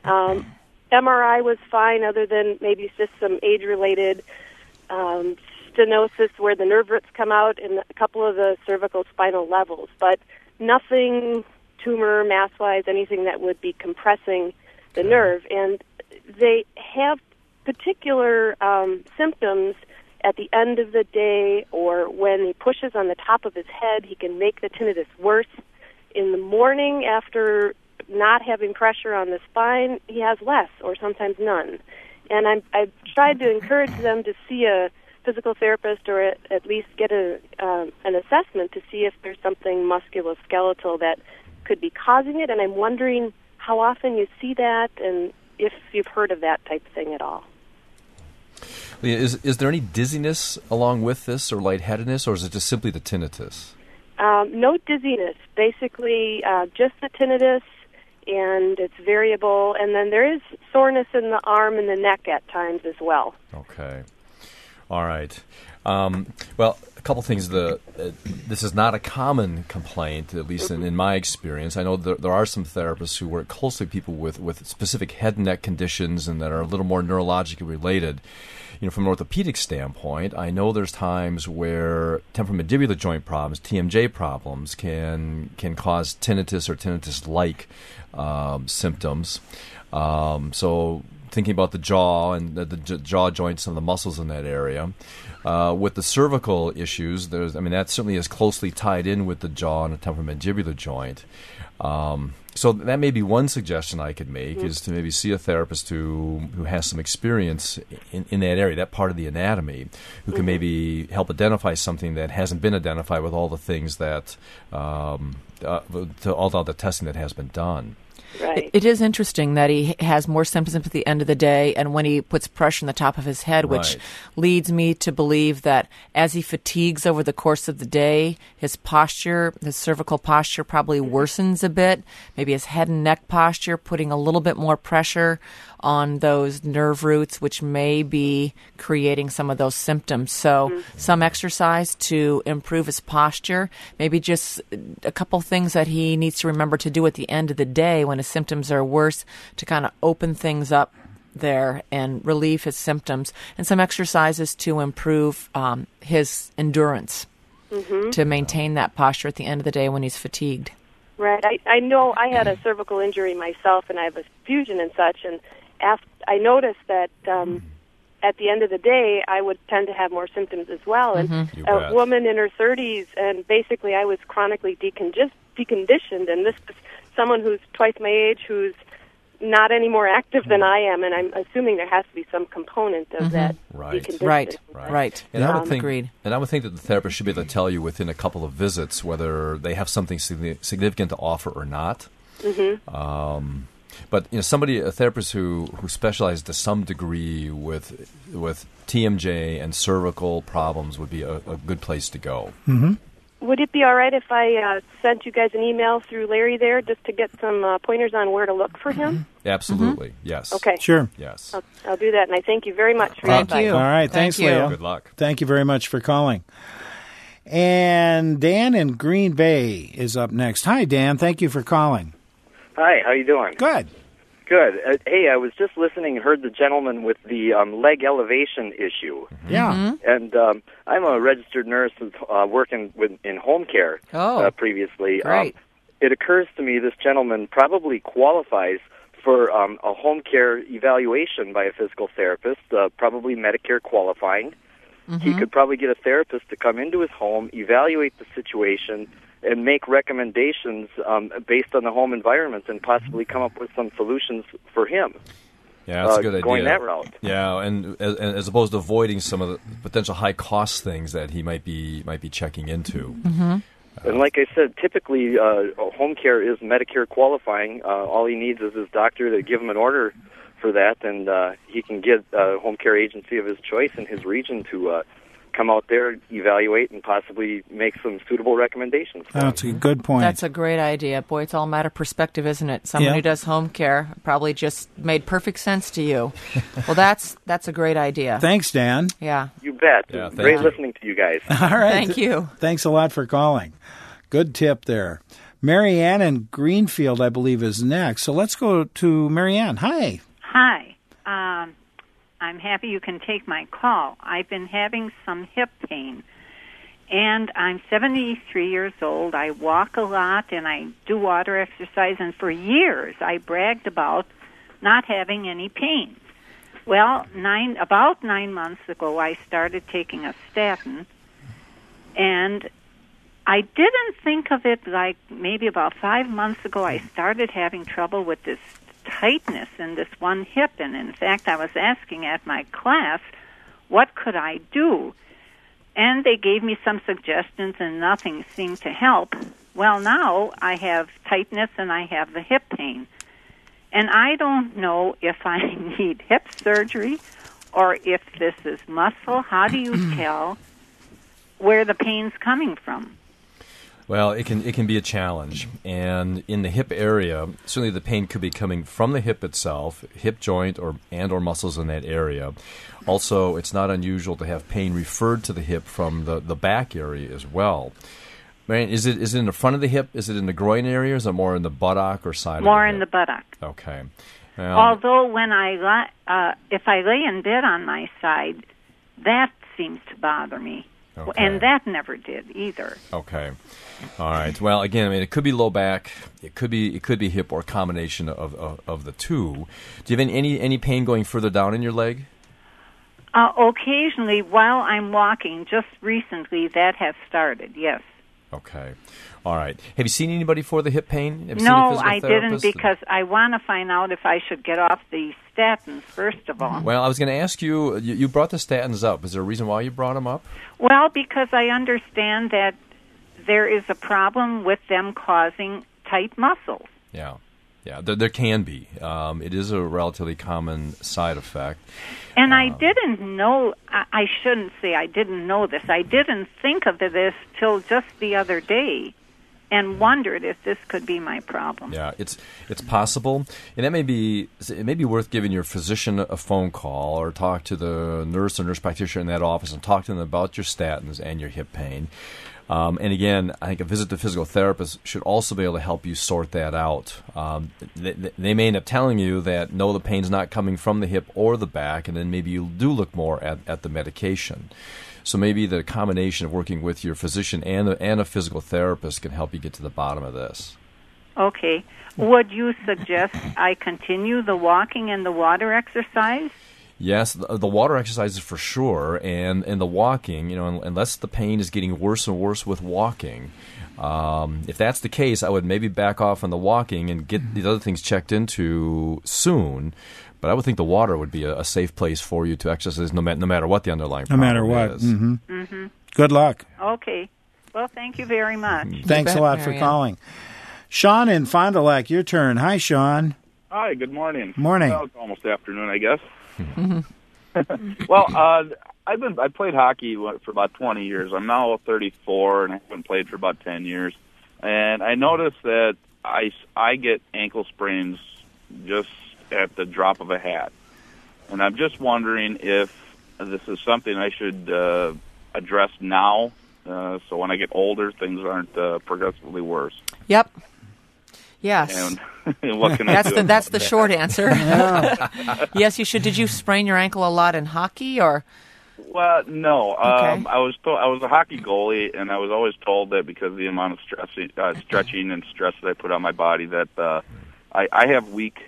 MRI was fine, other than maybe just some age-related stenosis where the nerve roots come out in a couple of the cervical spinal levels, but nothing tumor, mass-wise, anything that would be compressing the nerve. And they have particular symptoms at the end of the day, or when he pushes on the top of his head, he can make the tinnitus worse. In the morning, after not having pressure on the spine, he has less, or sometimes none. And I've tried to encourage them to see a physical therapist, or at least get an assessment to see if there's something musculoskeletal that could be causing it. And I'm wondering how often you see that, and if you've heard of that type of thing at all.
Is there any dizziness along with this, or lightheadedness, or is it just simply the tinnitus?
No dizziness. Basically, just the tinnitus, and it's variable. And then there is soreness in the arm and the neck at times as well.
Okay. All right. Well, a couple things. This is not a common complaint, at least in my experience. I know there are some therapists who work closely with people with specific head and neck conditions and that are a little more neurologically related. From an orthopedic standpoint, I know there's times where temporomandibular joint problems, TMJ problems, can cause tinnitus or tinnitus-like symptoms. So thinking about the jaw and the jaw joints and the muscles in that area. With the cervical issues, that certainly is closely tied in with the jaw and the temporomandibular joint. So that may be one suggestion I could make, is to maybe see a therapist who has some experience in that area, that part of the anatomy, who can maybe help identify something that hasn't been identified with all the things that, all the testing that has been done.
Right.
It is interesting that he has more symptoms at the end of the day and when he puts pressure on the top of his head, which leads me to believe that as he fatigues over the course of the day, his posture, his cervical posture probably worsens a bit, maybe his head and neck posture, putting a little bit more pressure on those nerve roots, which may be creating some of those symptoms. So some exercise to improve his posture, maybe just a couple things that he needs to remember to do at the end of the day when his symptoms are worse to kind of open things up there and relieve his symptoms, and some exercises to improve his endurance to maintain that posture at the end of the day when he's fatigued.
Right. I know I had a cervical injury myself, and I have a fusion and such, and I noticed that at the end of the day, I would tend to have more symptoms as well. And a woman in her 30s, and basically I was chronically deconditioned, and this is someone who's twice my age, who's not any more active than I am, and I'm assuming there has to be some component of that deconditioning.
Right.
And I would think,
agreed.
And I would think that the therapist should be able to tell you within a couple of visits whether they have something significant to offer or not. But a therapist who specializes to some degree with TMJ and cervical problems would be a good place to go.
Would it be all right if I sent you guys an email through Larry there just to get some pointers on where to look for him?
Absolutely, yes.
Okay.
Sure.
Yes.
I'll do that, and I thank you very much for
Thank
your
you.
All right, thanks, Leo.
Good luck.
Thank you very much for calling. And Dan in Green Bay is up next. Hi, Dan. Thank you for calling.
Hi, how you doing?
Good.
Good. Hey, I was just listening and heard the gentleman with the leg elevation issue.
Yeah.
And I'm a registered nurse working in home care previously.
Great.
It occurs to me this gentleman probably qualifies for a home care evaluation by a physical therapist, probably Medicare qualifying. He could probably get a therapist to come into his home, evaluate the situation, and make recommendations based on the home environment and possibly come up with some solutions for him.
Yeah, that's a good idea.
Going that route.
Yeah, and as opposed to avoiding some of the potential high-cost things that he might be checking into.
And like I said, typically home care is Medicare qualifying. All he needs is his doctor to give him an order for that, and he can get a home care agency of his choice in his region to come out there, evaluate, and possibly make some suitable recommendations.
That's a good point.
That's a great idea. Boy, it's all a matter of perspective, isn't it? Someone who does home care probably just made perfect sense to you. Well, that's a great idea.
Thanks, Dan.
Yeah.
You bet.
Yeah,
Great listening to you guys.
All right.
Thank you.
Thanks a lot for calling. Good tip there. Mary Ann in Greenfield, I believe, is next. So let's go to Mary Ann. Hi.
Hi. I'm happy you can take my call. I've been having some hip pain, and I'm 73 years old. I walk a lot, and I do water exercise, and for years I bragged about not having any pain. Well, about 9 months ago, I started taking a statin, and I didn't think of it like maybe about 5 months ago I started having trouble with this tightness in this one hip, and in fact I was asking at my class what could I do, and they gave me some suggestions and nothing seemed to help. Well, now I have tightness and I have the hip pain, and I don't know if I need hip surgery or if this is muscle. How do you tell where the pain's coming from?
Well, it can be a challenge, and in the hip area, certainly the pain could be coming from the hip itself, hip joint or muscles in that area. Also, it's not unusual to have pain referred to the hip from the back area as well. Marion, is it in the front of the hip? Is it in the groin area? Or is it more in the buttock or side?
More
of the hip?
in the buttock.
Okay.
Although when if I lay in bed on my side, that seems to bother me. Okay. And that never did either.
Okay. All right. Well, again, I mean, it could be low back, it could be hip, or a combination of the two. Do you have any pain going further down in your leg?
Occasionally, while I'm walking, just recently, that has started. Yes.
Okay. All right. Have you seen anybody for the hip pain? Have you
No,
seen a physical
I
therapist?
didn't, because I want to find out if I should get off the statins first of all.
Well, I was going to ask you, you brought the statins up. Is there a reason why you brought them up?
Well, because I understand that there is a problem with them causing tight muscles.
Yeah. Yeah, there can be. It is a relatively common side effect.
And I didn't know, I shouldn't say I didn't know this. I didn't think of this till just the other day and wondered if this could be my problem.
Yeah, it's possible. And it may be worth giving your physician a phone call or talk to the nurse or nurse practitioner in that office and talk to them about your statins and your hip pain. And again, I think a visit to a physical therapist should also be able to help you sort that out. They may end up telling you that, no, the pain's not coming from the hip or the back, and then maybe you do look more at the medication. So maybe the combination of working with your physician and a physical therapist can help you get to the bottom of this.
Okay. Would you suggest I continue the walking and the water exercise?
Yes, the water exercises for sure, and the walking, unless the pain is getting worse and worse with walking. If that's the case, I would maybe back off on the walking and get the other things checked into soon. But I would think the water would be a safe place for you to exercise no matter what the underlying problem is.
No matter what.
Mm-hmm.
Mm-hmm.
Good luck.
Okay. Well, thank you very much.
Thanks a lot for calling. Sean in Fond du Lac, your turn. Hi, Sean.
Hi, good morning.
Morning.
Well, it's almost afternoon, I guess. Well, I played hockey for about 20 years. I'm now 34, and I haven't played for about 10 years. And I noticed that I get ankle sprains just at the drop of a hat. And I'm just wondering if this is something I should address now, so when I get older, things aren't progressively worse.
Yep. Yes.
And what can I do?
That's the short answer. Yes, you should. Did you sprain your ankle a lot in hockey, or?
Well, no.
Okay.
I was a hockey goalie, and I was always told that because of the amount of stretching and stress that I put on my body, that I have weak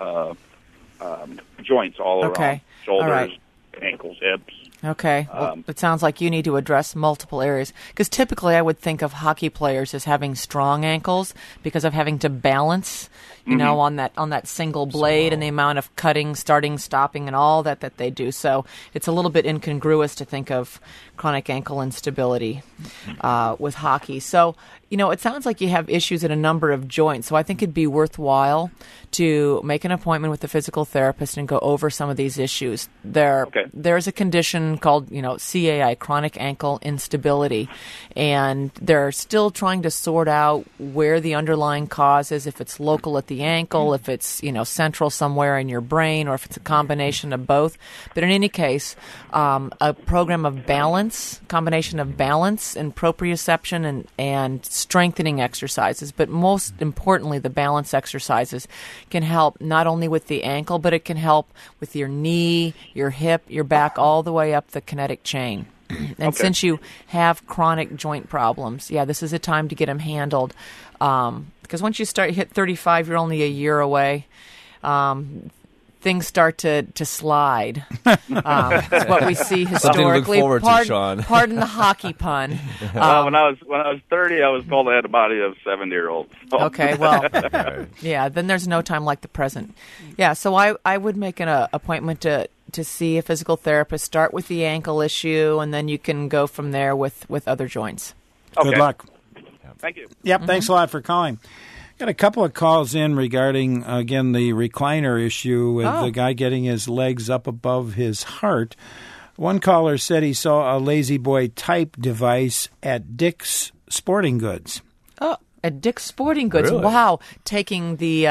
joints all around. Shoulders,
right.
Ankles, hips.
Okay. Well, it sounds like you need to address multiple areas. Because typically I would think of hockey players as having strong ankles because of having to balance, you know, on that single blade and the amount of cutting, starting, stopping, and all that they do. So it's a little bit incongruous to think of chronic ankle instability with hockey. So, it sounds like you have issues in a number of joints. So I think it'd be worthwhile to make an appointment with a physical therapist and go over some of these issues. There's a condition called, CAI, chronic ankle instability, and they're still trying to sort out where the underlying cause is, if it's local at the ankle, if it's, central somewhere in your brain, or if it's a combination of both. But in any case, a program of combination of balance and proprioception and strengthening exercises, but most importantly, the balance exercises can help not only with the ankle, but it can help with your knee, your hip, your back, all the way up the kinetic chain. And since you have chronic joint problems, this is a time to get them handled. Because once you hit 35, you're only a year away. Things start to slide. It's what we see historically.
Something to look forward to, Sean.
Pardon the hockey pun.
When I was 30, I was told I had the body of a 70-year-old. So.
Okay, well, then there's no time like the present. Yeah, so I would make an appointment to see a physical therapist. Start with the ankle issue, and then you can go from there with other joints.
Okay.
Good luck.
Thank you.
Yep, thanks a lot for calling. Got a couple of calls in regarding, again, the recliner issue with the guy getting his legs up above his heart. One caller said he saw a Lazy Boy type device at Dick's Sporting Goods.
Oh, at Dick's Sporting Goods.
Really?
Wow, taking the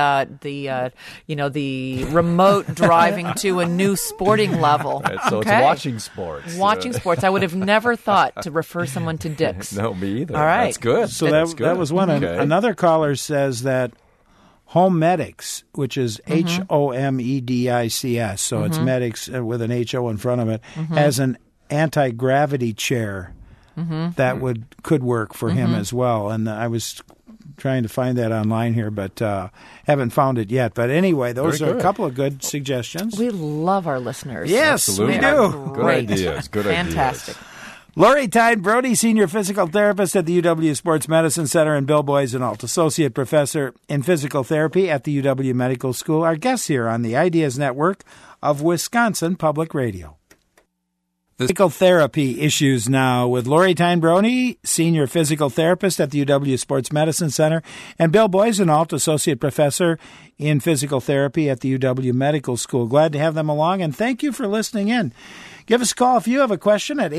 remote driving to a new sporting level.
Right, so
okay.
it's watching sports.
Watching sports. I would have never thought to refer someone to Dick's.
No, me either.
All right.
That's good.
So
That's
that was one.
Okay.
Another caller says that Home Medics, which is HOMEDICS, so it's medics with an HO in front of it, has an anti-gravity chair that could work for him as well. And I was trying to find that online here, but haven't found it yet. But anyway, those are a couple of good suggestions.
We love our listeners.
Yes,
Absolutely.
we do.
Good ideas. Good
Fantastic.
ideas.
Lori Tyne Brody, Senior Physical Therapist at the UW Sports Medicine Center, and Bill Boisenalt, Associate Professor in Physical Therapy at the UW Medical School, our guests here on the Ideas Network of Wisconsin Public Radio. Physical therapy issues now with Lori Tyne Brody, Senior Physical Therapist at the UW Sports Medicine Center, and Bill Boisenalt, Associate Professor in Physical Therapy at the UW Medical School. Glad to have them along, and thank you for listening in. Give us a call if you have a question at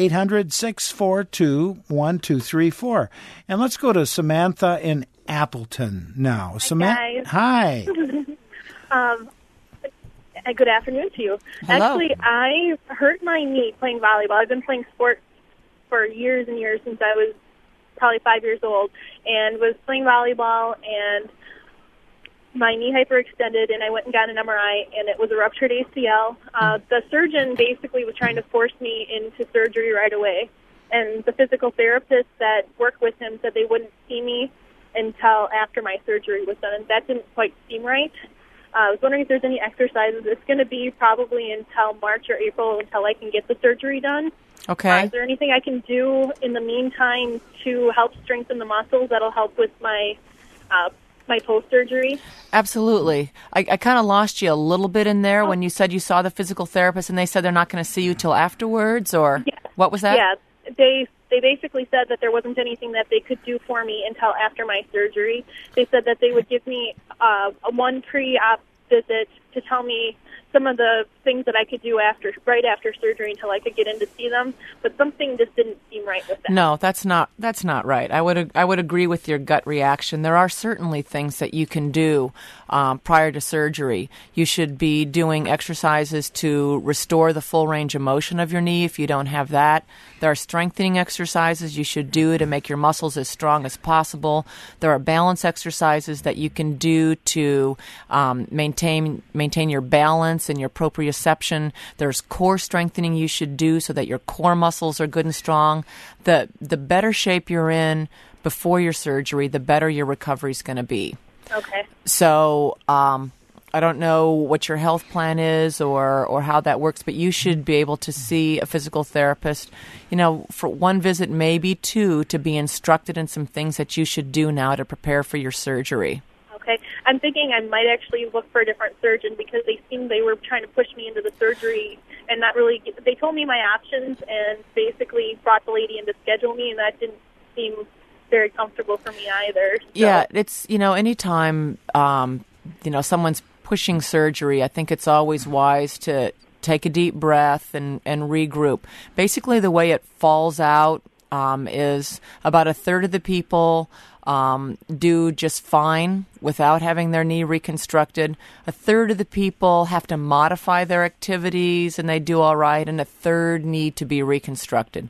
800-642-1234. And let's go to Samantha in Appleton now.
Hi, guys.
Hi.
Good afternoon to you.
Hello.
Actually, I hurt my knee playing volleyball. I've been playing sports for years and years, since I was probably 5 years old, and was playing volleyball, and my knee hyperextended, and I went and got an MRI, and it was a ruptured ACL. The surgeon basically was trying to force me into surgery right away, and the physical therapist that worked with him said they wouldn't see me until after my surgery was done, and that didn't quite seem right. I was wondering if there's any exercises. It's going to be probably until March or April until I can get the surgery done.
Okay.
Is there anything I can do in the meantime to help strengthen the muscles that'll help with my post-surgery?
Absolutely. I kind of lost you a little bit in there when you said you saw the physical therapist and they said they're not going to see you till afterwards, or what was that?
Yeah, they basically said that there wasn't anything that they could do for me until after my surgery. They said that they would give me one pre-op visit to tell me some of the things that I could do right after surgery until I could get in to see them, but something just didn't seem right with that.
No, that's not right. I would agree with your gut reaction. There are certainly things that you can do prior to surgery. You should be doing exercises to restore the full range of motion of your knee if you don't have that. There are strengthening exercises you should do to make your muscles as strong as possible. There are balance exercises that you can do to maintain your balance and your proprioception. There's core strengthening you should do so that your core muscles are good and strong. The better shape you're in before your surgery, the better your recovery is going to be.
Okay.
So I don't know what your health plan is or how that works, but you should be able to see a physical therapist, for one visit, maybe two, to be instructed in some things that you should do now to prepare for your surgery.
Okay. I'm thinking I might actually look for a different surgeon because they were trying to push me into the surgery and not really. They told me my options and basically brought the lady in to schedule me, and that didn't seem very comfortable for me either. So.
Yeah, it's anytime someone's pushing surgery, I think it's always wise to take a deep breath and regroup. Basically, the way it falls out is about a third of the people do just fine without having their knee reconstructed. A third of the people have to modify their activities and they do all right, and a third need to be reconstructed.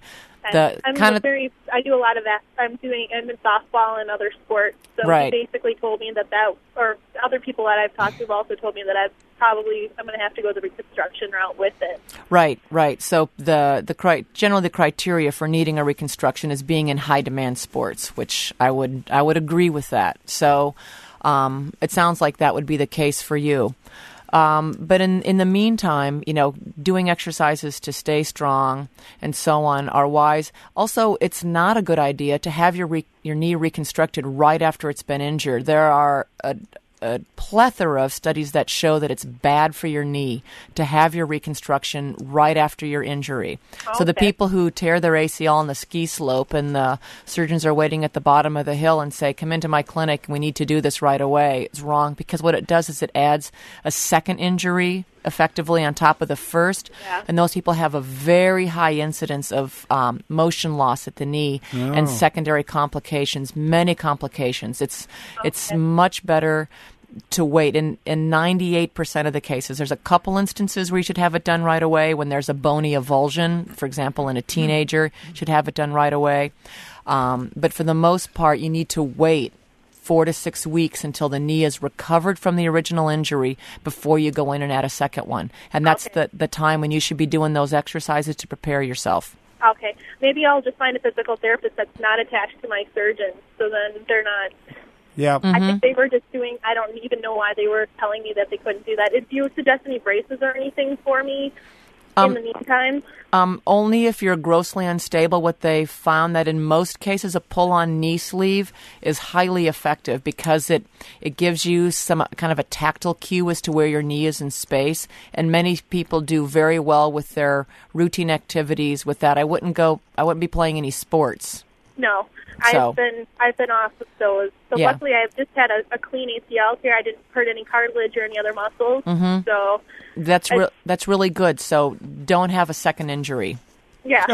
I do a lot of that. I'm in softball and other sports. So
right.
They basically told me that or other people that I've talked to have also told me that I'm going to have to go the reconstruction route with it. Right.
So generally the criteria for needing a reconstruction is being in high demand sports, which I would agree with that. So it sounds like that would be the case for you. But in the meantime, doing exercises to stay strong and so on are wise. Also, it's not a good idea to have your knee reconstructed right after it's been injured. There are a plethora of studies that show that it's bad for your knee to have your reconstruction right after your injury. Okay. So the people who tear their ACL on the ski slope and the surgeons are waiting at the bottom of the hill and say, come into my clinic, we need to do this right away, it's wrong, because what it does is it adds a second injury effectively on top of the first, and those people have a very high incidence of motion loss at the knee and secondary complications, many complications. It's much better to wait. In 98% of the cases, there's a couple instances where you should have it done right away. When there's a bony avulsion, for example, in a teenager, you should have it done right away. But for the most part, you need to wait 4 to 6 weeks until the knee is recovered from the original injury before you go in and add a second one. And that's the time when you should be doing those exercises to prepare yourself.
Okay. Maybe I'll just find a physical therapist that's not attached to my surgeon, so then they're not...
Yeah.
I think they were just doing, I don't even know why they were telling me that they couldn't do that. Do you suggest any braces or anything for me in the meantime?
Only if you're grossly unstable. What they found that in most cases a pull-on knee sleeve is highly effective because it gives you some kind of a tactile cue as to where your knee is in space, and many people do very well with their routine activities with that. I wouldn't be playing any sports.
No.
So.
I've been off of those. So
Yeah.
luckily I've just had a clean ACL here. I didn't hurt any cartilage or any other muscles.
Mm-hmm.
So
that's really good. So don't have a second injury.
Yeah.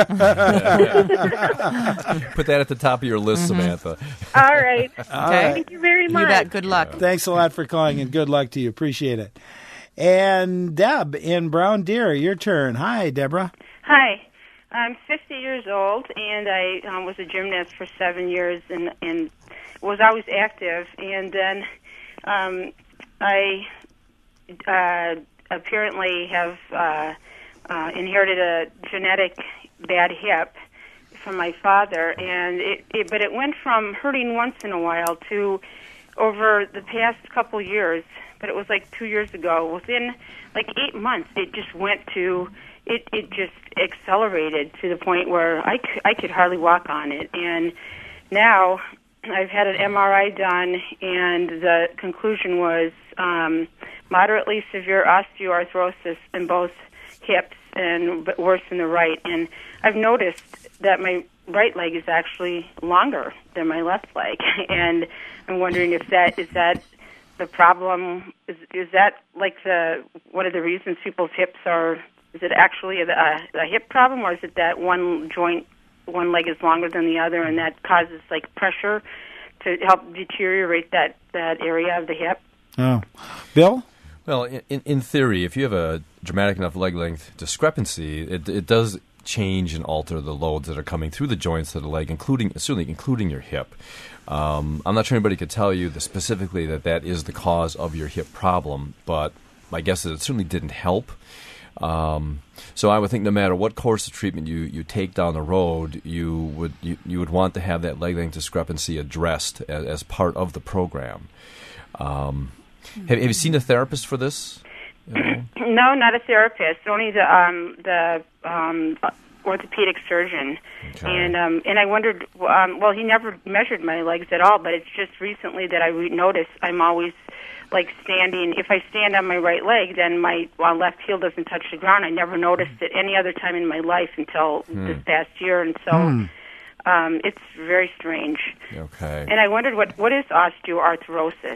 Put that at the top of your list, Samantha.
All right.
Okay.
Thank you very much.
You bet. Good luck.
Thanks a lot for calling, and good luck to you. Appreciate it. And Deb in Brown Deer, your turn. Hi, Deborah.
Hi. I'm 50 years old, and I was a gymnast for 7 years and was always active. And then I apparently have inherited a genetic bad hip from my father, and but it went from hurting once in a while to over the past couple years. But it was like 2 years ago. Within like 8 months, it just went to. It just accelerated to the point where I could hardly walk on it. And now I've had an MRI done, and the conclusion was moderately severe osteoarthrosis in both hips, but worse in the right. And I've noticed that my right leg is actually longer than my left leg, and I'm wondering if that is the problem. Is that like one of the reasons people's hips are? Is it actually a hip problem, or is it that one leg is longer than the other, and that causes like pressure to help deteriorate that area of the hip?
Oh, Bill?
Well, in theory, if you have a dramatic enough leg length discrepancy, it does change and alter the loads that are coming through the joints of the leg, certainly including your hip. I'm not sure anybody could tell you specifically that is the cause of your hip problem, but my guess is it certainly didn't help. So I would think no matter what course of treatment you take down the road, you would want to have that leg length discrepancy addressed as part of the program. Have you seen a therapist for this?
No, not a therapist. Only the orthopedic surgeon. Okay. And I wondered. Well, he never measured my legs at all, but it's just recently that I noticed I'm always like standing. If I stand on my right leg, then my left heel doesn't touch the ground. I never noticed it any other time in my life until this past year, and so it's very strange.
Okay.
And I wondered what is osteoarthrosis?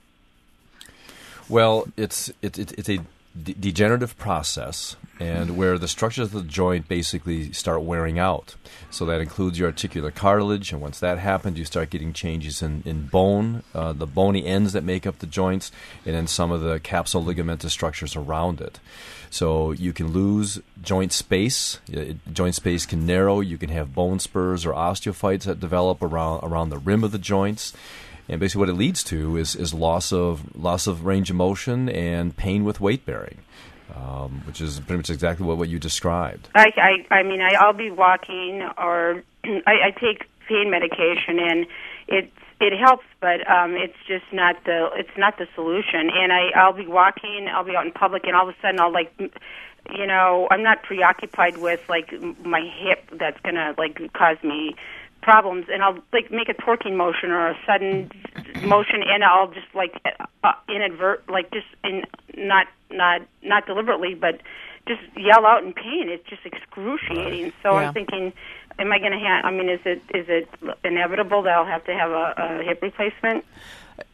Well, it's a degenerative process, and where the structures of the joint basically start wearing out. So that includes your articular cartilage, and once that happens, you start getting changes in bone, the bony ends that make up the joints, and then some of the capsule ligamentous structures around it. So you can lose joint space. Joint space can narrow. You can have bone spurs or osteophytes that develop around the rim of the joints. And basically what it leads to is loss of range of motion and pain with weight bearing, which is pretty much exactly what you described.
I mean, I'll be walking, or I take pain medication, and it helps, but it's just not the solution. And I'll be walking, I'll be out in public, and all of a sudden I'll I'm not preoccupied with like my hip that's gonna like cause me problems, and I'll like make a torquing motion or a sudden motion, and I'll just like not deliberately, but just yell out in pain. It's just excruciating. So I'm thinking, am I going to have? I mean, is it inevitable that I'll have to have a hip replacement?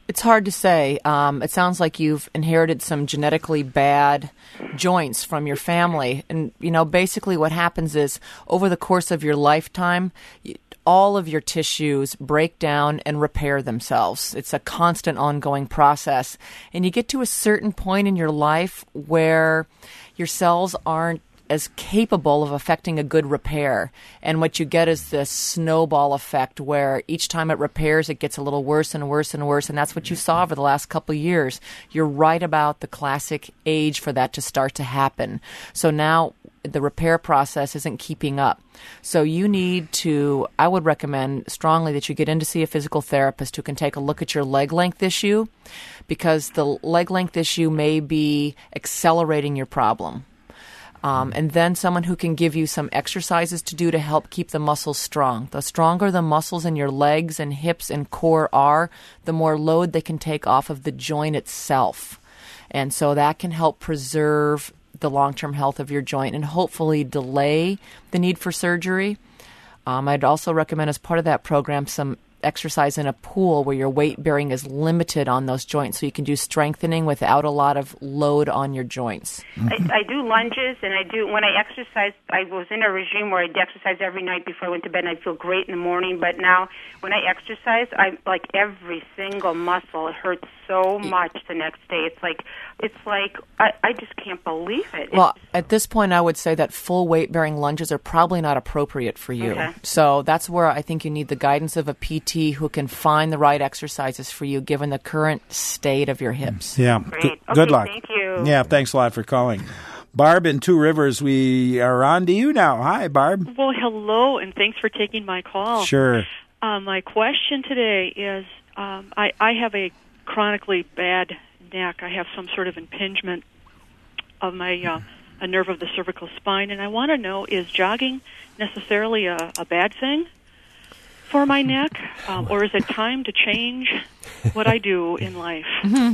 It's hard to say. It sounds like you've inherited some genetically bad joints from your family. And, basically what happens is over the course of your lifetime, all of your tissues break down and repair themselves. It's a constant ongoing process. And you get to a certain point in your life where your cells aren't as capable of affecting a good repair. And what you get is this snowball effect where each time it repairs, it gets a little worse and worse and worse. And that's what you saw over the last couple of years. You're right about the classic age for that to start to happen. So now the repair process isn't keeping up. So you need to, I would recommend strongly that you get in to see a physical therapist who can take a look at your leg length issue, because the leg length issue may be accelerating your problem. And then someone who can give you some exercises to do to help keep the muscles strong. The stronger the muscles in your legs and hips and core are, the more load they can take off of the joint itself. And so that can help preserve the long-term health of your joint and hopefully delay the need for surgery. I'd also recommend as part of that program some exercise in a pool where your weight bearing is limited on those joints, so you can do strengthening without a lot of load on your joints.
I do lunges, and when I exercise, I was in a regime where I'd exercise every night before I went to bed, and I'd feel great in the morning. But now, when I exercise, I like every single muscle. It hurts so much the next day. It's like I just can't believe it.
Well, at this point, I would say that full weight-bearing lunges are probably not appropriate for you.
Okay.
So that's where I think you need the guidance of a PT who can find the right exercises for you given the current state of your hips.
Yeah.
Great.
Good luck.
Thank you.
Yeah, thanks a lot for calling. Barb in Two Rivers, we are on to you now. Hi, Barb.
Well, hello, and thanks for taking my call.
Sure.
My question today is I have a chronically bad neck. I have some sort of impingement of my a nerve of the cervical spine, and I want to know, is jogging necessarily a bad thing for my neck, or is it time to change what I do in life?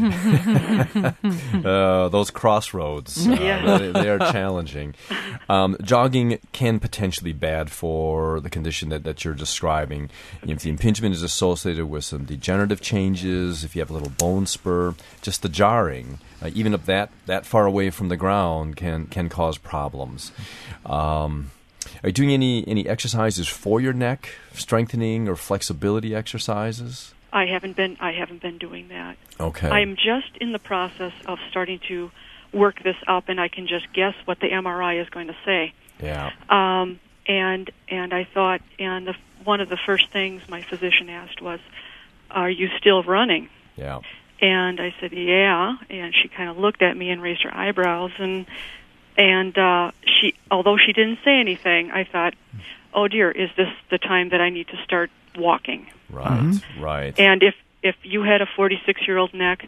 Those crossroads, they are challenging. Jogging can potentially be bad for the condition that you're describing. If the impingement is associated with some degenerative changes, if you have a little bone spur, just the jarring, even up that far away from the ground, can cause problems. Are you doing any exercises for your neck, strengthening or flexibility exercises?
I haven't been doing that.
Okay.
I'm just in the process of starting to work this up, and I can just guess what the MRI is going to say.
Yeah.
And I thought, and one of the first things my physician asked was, "Are you still running?"
Yeah.
And I said, "Yeah." And she kind of looked at me and raised her eyebrows, and she, although she didn't say anything, I thought, "Oh dear, is this the time that I need to start walking?"
Right, right.
And if you had a 46-year-old neck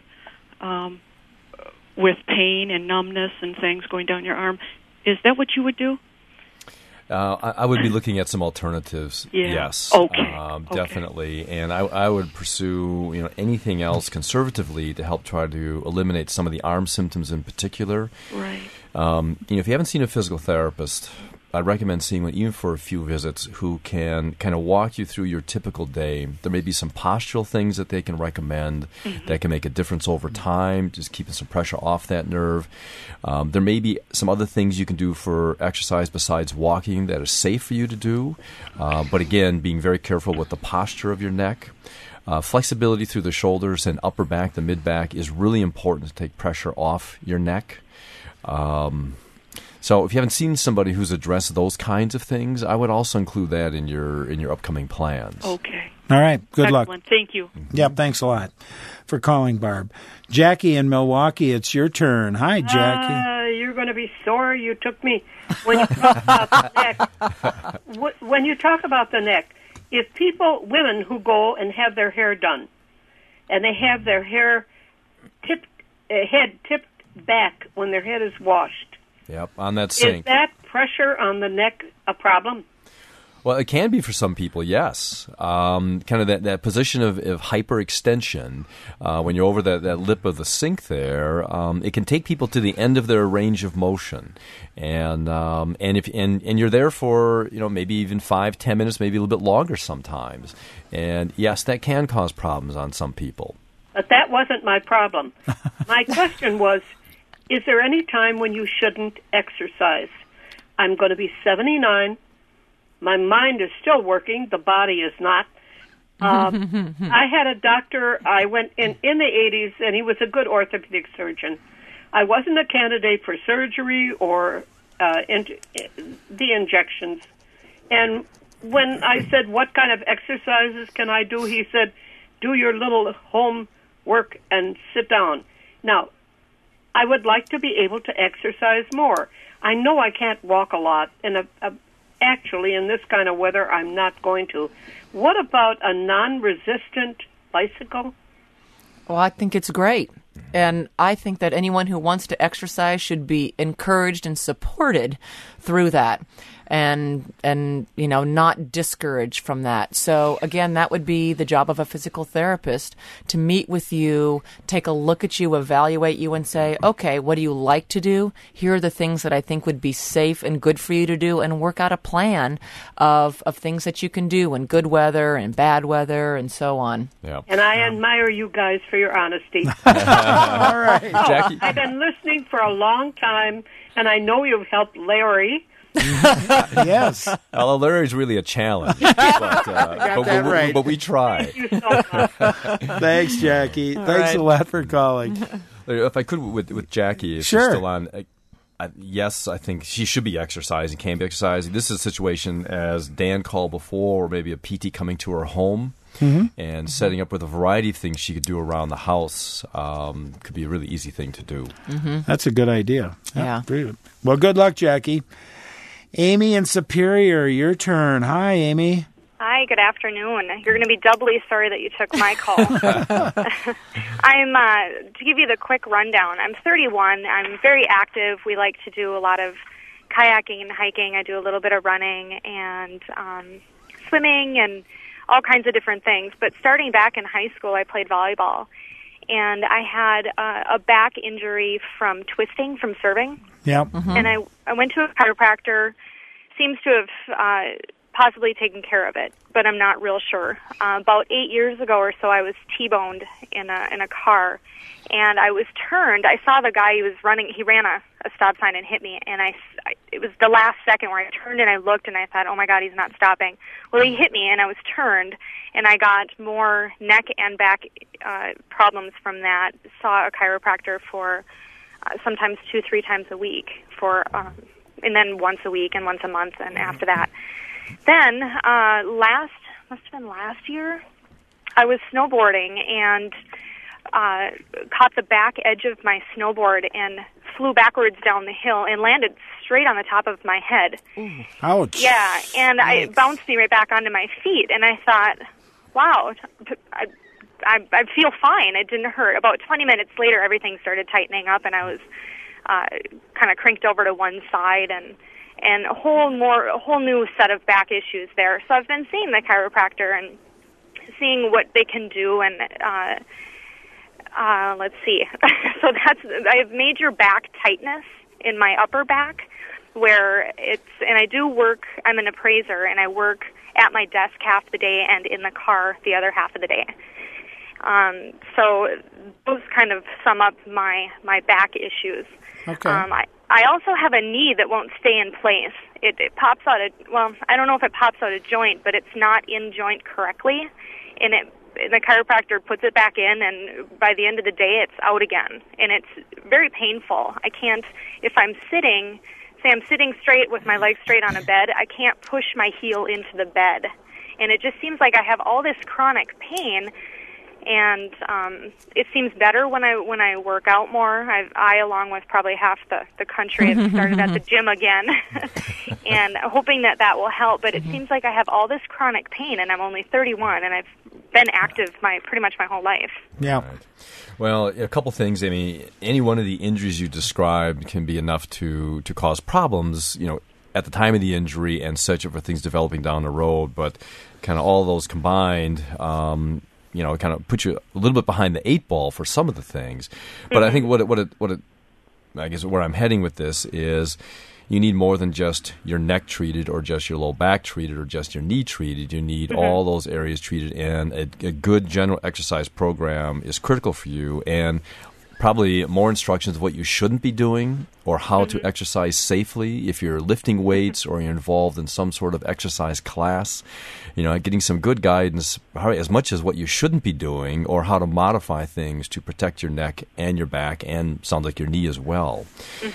with pain and numbness and things going down your arm, is that what you would do?
I would be looking at some alternatives.
Yeah.
Yes.
Okay.
Definitely. And I would pursue anything else conservatively to help try to eliminate some of the arm symptoms in particular.
Right.
If you haven't seen a physical therapist, I'd recommend seeing one even for a few visits who can kind of walk you through your typical day. There may be some postural things that they can recommend that can make a difference over time, just keeping some pressure off that nerve. There may be some other things you can do for exercise besides walking that are safe for you to do. But again, being very careful with the posture of your neck. Flexibility through the shoulders and upper back, the mid-back, is really important to take pressure off your neck. So if you haven't seen somebody who's addressed those kinds of things, I would also include that in your upcoming plans.
Okay.
All right. Good luck.
Thank you.
Yep. Thanks a lot for calling, Barb. Jackie in Milwaukee, it's your turn. Hi, Jackie.
You're going to be sore. You took me when you talk about the neck. When you talk about the neck, if women who go and have their hair done, and they have their hair head tipped back when their head is washed.
Yep, on that sink.
Is that pressure on the neck a problem?
Well, it can be for some people, yes. Kind of that position of hyperextension, when you're over that lip of the sink there, it can take people to the end of their range of motion. And you're there for, maybe even 5-10 minutes, maybe a little bit longer sometimes. And yes, that can cause problems on some people.
But that wasn't my problem. My question was, is there any time when you shouldn't exercise? I'm going to be 79. My mind is still working. The body is not. I had a doctor. I went in the 80s, and he was a good orthopedic surgeon. I wasn't a candidate for surgery or the injections. And when I said, what kind of exercises can I do, he said, do your little home work and sit down. Now, I would like to be able to exercise more. I know I can't walk a lot, and actually in this kind of weather I'm not going to. What about a non-resistant bicycle?
Well, I think it's great. And I think that anyone who wants to exercise should be encouraged and supported through that, and not discouraged from that. So again, that would be the job of a physical therapist, to meet with you, take a look at you, evaluate you, and say, okay, what do you like to do? Here are the things that I think would be safe and good for you to do, and work out a plan of things that you can do in good weather and bad weather and so on.
Yeah.
And I admire you guys for your honesty.
All right.
Jackie?
I've been listening for a long time, and I know you've helped Larry.
Yes.
Well, Larry's really a challenge, but we try.
Thank you so much.
Thanks, Jackie. Thanks a lot for calling.
If I could, with Jackie, if she's still on, yes, I think she should be exercising, can be exercising. This is a situation, as Dan called before, or maybe a PT coming to her home. Mm-hmm. And setting up with a variety of things she could do around the house could be a really easy thing to do.
Mm-hmm.
That's a good idea.
Yeah.
Well, good luck, Jackie. Amy in Superior, your turn. Hi, Amy.
Hi, good afternoon. You're going to be doubly sorry that you took my call. To give you the quick rundown, I'm 31. I'm very active. We like to do a lot of kayaking and hiking. I do a little bit of running and swimming and all kinds of different things. But starting back in high school, I played volleyball. And I had a back injury from twisting, from serving.
Yeah.
Mm-hmm.
And I went to a chiropractor. Seems to have possibly taken care of it, but I'm not real sure. About 8 years ago or so, I was T-boned in a car. And I was turned. I saw the guy, he was running. He ran a stop sign and hit me. And it was the last second where I turned and I looked and I thought, oh, my God, he's not stopping. Well, he hit me and I was turned. And I got more neck and back problems from that. Saw a chiropractor for sometimes 2-3 times a week, and then once a week and once a month. And after that, then must have been last year, I was snowboarding and caught the back edge of my snowboard and flew backwards down the hill and landed straight on the top of my head.
Ooh. Ouch.
Yeah, and it bounced me right back onto my feet, and I thought, wow, I feel fine. It didn't hurt. About 20 minutes later, everything started tightening up, and I was kind of cranked over to one side, and a whole new set of back issues there. So I've been seeing the chiropractor and seeing what they can do, and let's see. So I have major back tightness in my upper back, where and I do work. I'm an appraiser, and I work at my desk half the day and in the car the other half of the day. So those kind of sum up my back issues.
Okay.
I also have a knee that won't stay in place. It pops out I don't know if it pops out a joint, but it's not in joint correctly, and the chiropractor puts it back in, and by the end of the day, it's out again, and it's very painful. I can't, if I'm sitting, say I'm sitting straight with my legs straight on a bed, I can't push my heel into the bed, and it just seems like I have all this chronic pain. And it seems better when I work out more. I along with probably half the country, have started at the gym again, and hoping that will help. But it seems like I have all this chronic pain, and I'm only 31, and I've been active pretty much my whole life.
Yeah.
Right. Well, a couple things, Amy. Any one of the injuries you described can be enough to cause problems, at the time of the injury and such for things developing down the road. But kind of all those combined, kind of put you a little bit behind the eight ball for some of the things. But I think what it I guess where I'm heading with this is you need more than just your neck treated or just your low back treated or just your knee treated. You need all those areas treated, and a good general exercise program is critical for you, and probably more instructions of what you shouldn't be doing or how to exercise safely if you're lifting weights or you're involved in some sort of exercise class. Getting some good guidance as much as what you shouldn't be doing or how to modify things to protect your neck and your back and sounds like your knee as well.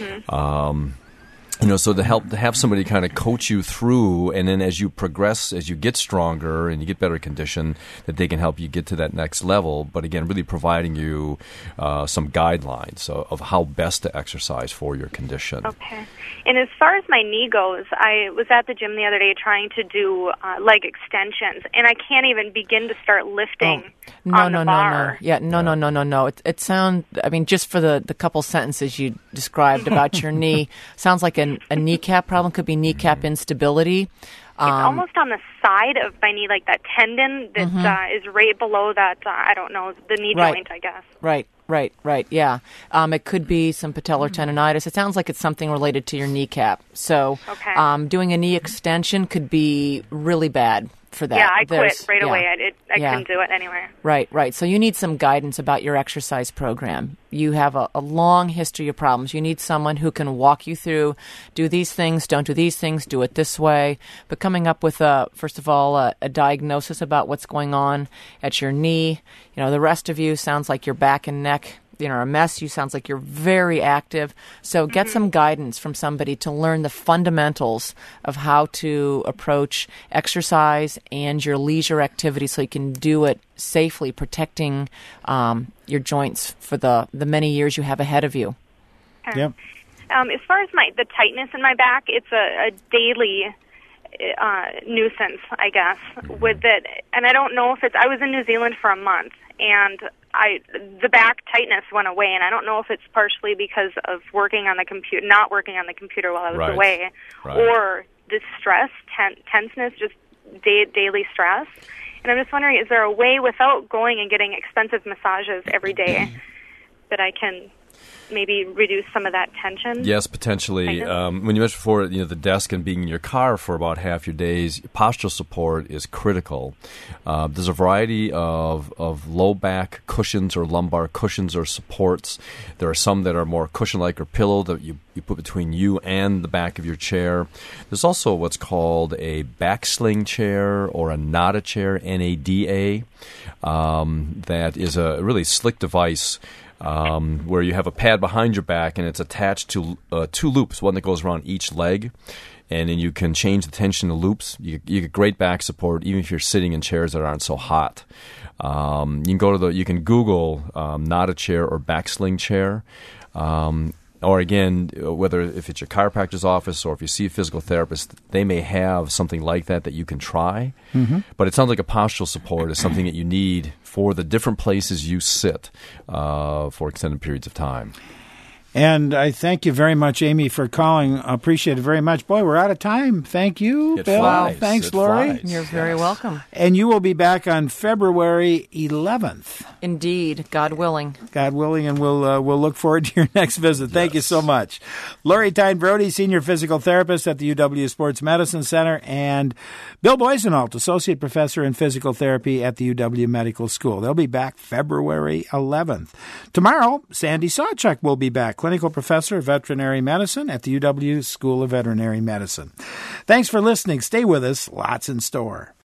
So to have somebody kind of coach you through, and then as you progress, as you get stronger and you get better condition, that they can help you get to that next level. But again, really providing you some guidelines of how best to exercise for your condition.
Okay. And as far as my knee goes, I was at the gym the other day trying to do leg extensions, and I can't even begin to start lifting on the bar.
No. It sounds, just for the couple sentences you described about your knee, sounds like a kneecap problem. Could be kneecap instability.
It's almost on the side of my knee, like that tendon that is right below that, the knee joint, I guess.
Right, yeah. It could be some patellar tendonitis. It sounds like it's something related to your kneecap. So doing a knee extension could be really bad for that.
Yeah, I quit right away. I couldn't do it anyway.
Right. So you need some guidance about your exercise program. You have a long history of problems. You need someone who can walk you through, do these things, don't do these things, do it this way. But coming up with, first of all, a diagnosis about what's going on at your knee. The rest of you sounds like your back and neck are a mess. You sounds like you're very active. So get some guidance from somebody to learn the fundamentals of how to approach exercise and your leisure activity so you can do it safely, protecting your joints for the many years you have ahead of you.
Okay. Yep. As far as the tightness in my back, it's a daily nuisance, I guess, with it. And I don't know if I was in New Zealand for a month, and the back tightness went away, and I don't know if it's partially because of not working on the computer while I was away, or the stress, tenseness, just daily stress. And I'm just wondering, is there a way without going and getting expensive massages every day that I can maybe reduce some of that tension?
Yes, potentially. When you mentioned before, the desk and being in your car for about half your days, postural support is critical. There's a variety of low back cushions or lumbar cushions or supports. There are some that are more cushion-like or pillow that you put between you and the back of your chair. There's also what's called a backsling chair or a NADA chair, NADA, that is a really slick device where you have a pad behind your back and it's attached to two loops, one that goes around each leg, and then you can change the tension of loops. You get great back support even if you're sitting in chairs that aren't so hot. You can Google NADA chair or backsling chair. Or again, whether if it's your chiropractor's office or if you see a physical therapist, they may have something like that you can try. But it sounds like a postural support is something that you need for the different places you sit for extended periods of time.
And I thank you very much, Amy, for calling. I appreciate it very much. Boy, we're out of time. Thank you, Bill.
Flies.
Thanks, Lori.
You're very welcome.
And you will be back on February 11th.
Indeed, God willing.
God willing, and we'll look forward to your next visit. Thank you so much. Lori Tyne-Brody, Senior Physical Therapist at the UW Sports Medicine Center, and Bill Boisenholt, Associate Professor in Physical Therapy at the UW Medical School. They'll be back February 11th. Tomorrow, Sandy Sawchuk will be back, Clinical Professor of Veterinary Medicine at the UW School of Veterinary Medicine. Thanks for listening. Stay with us. Lots in store.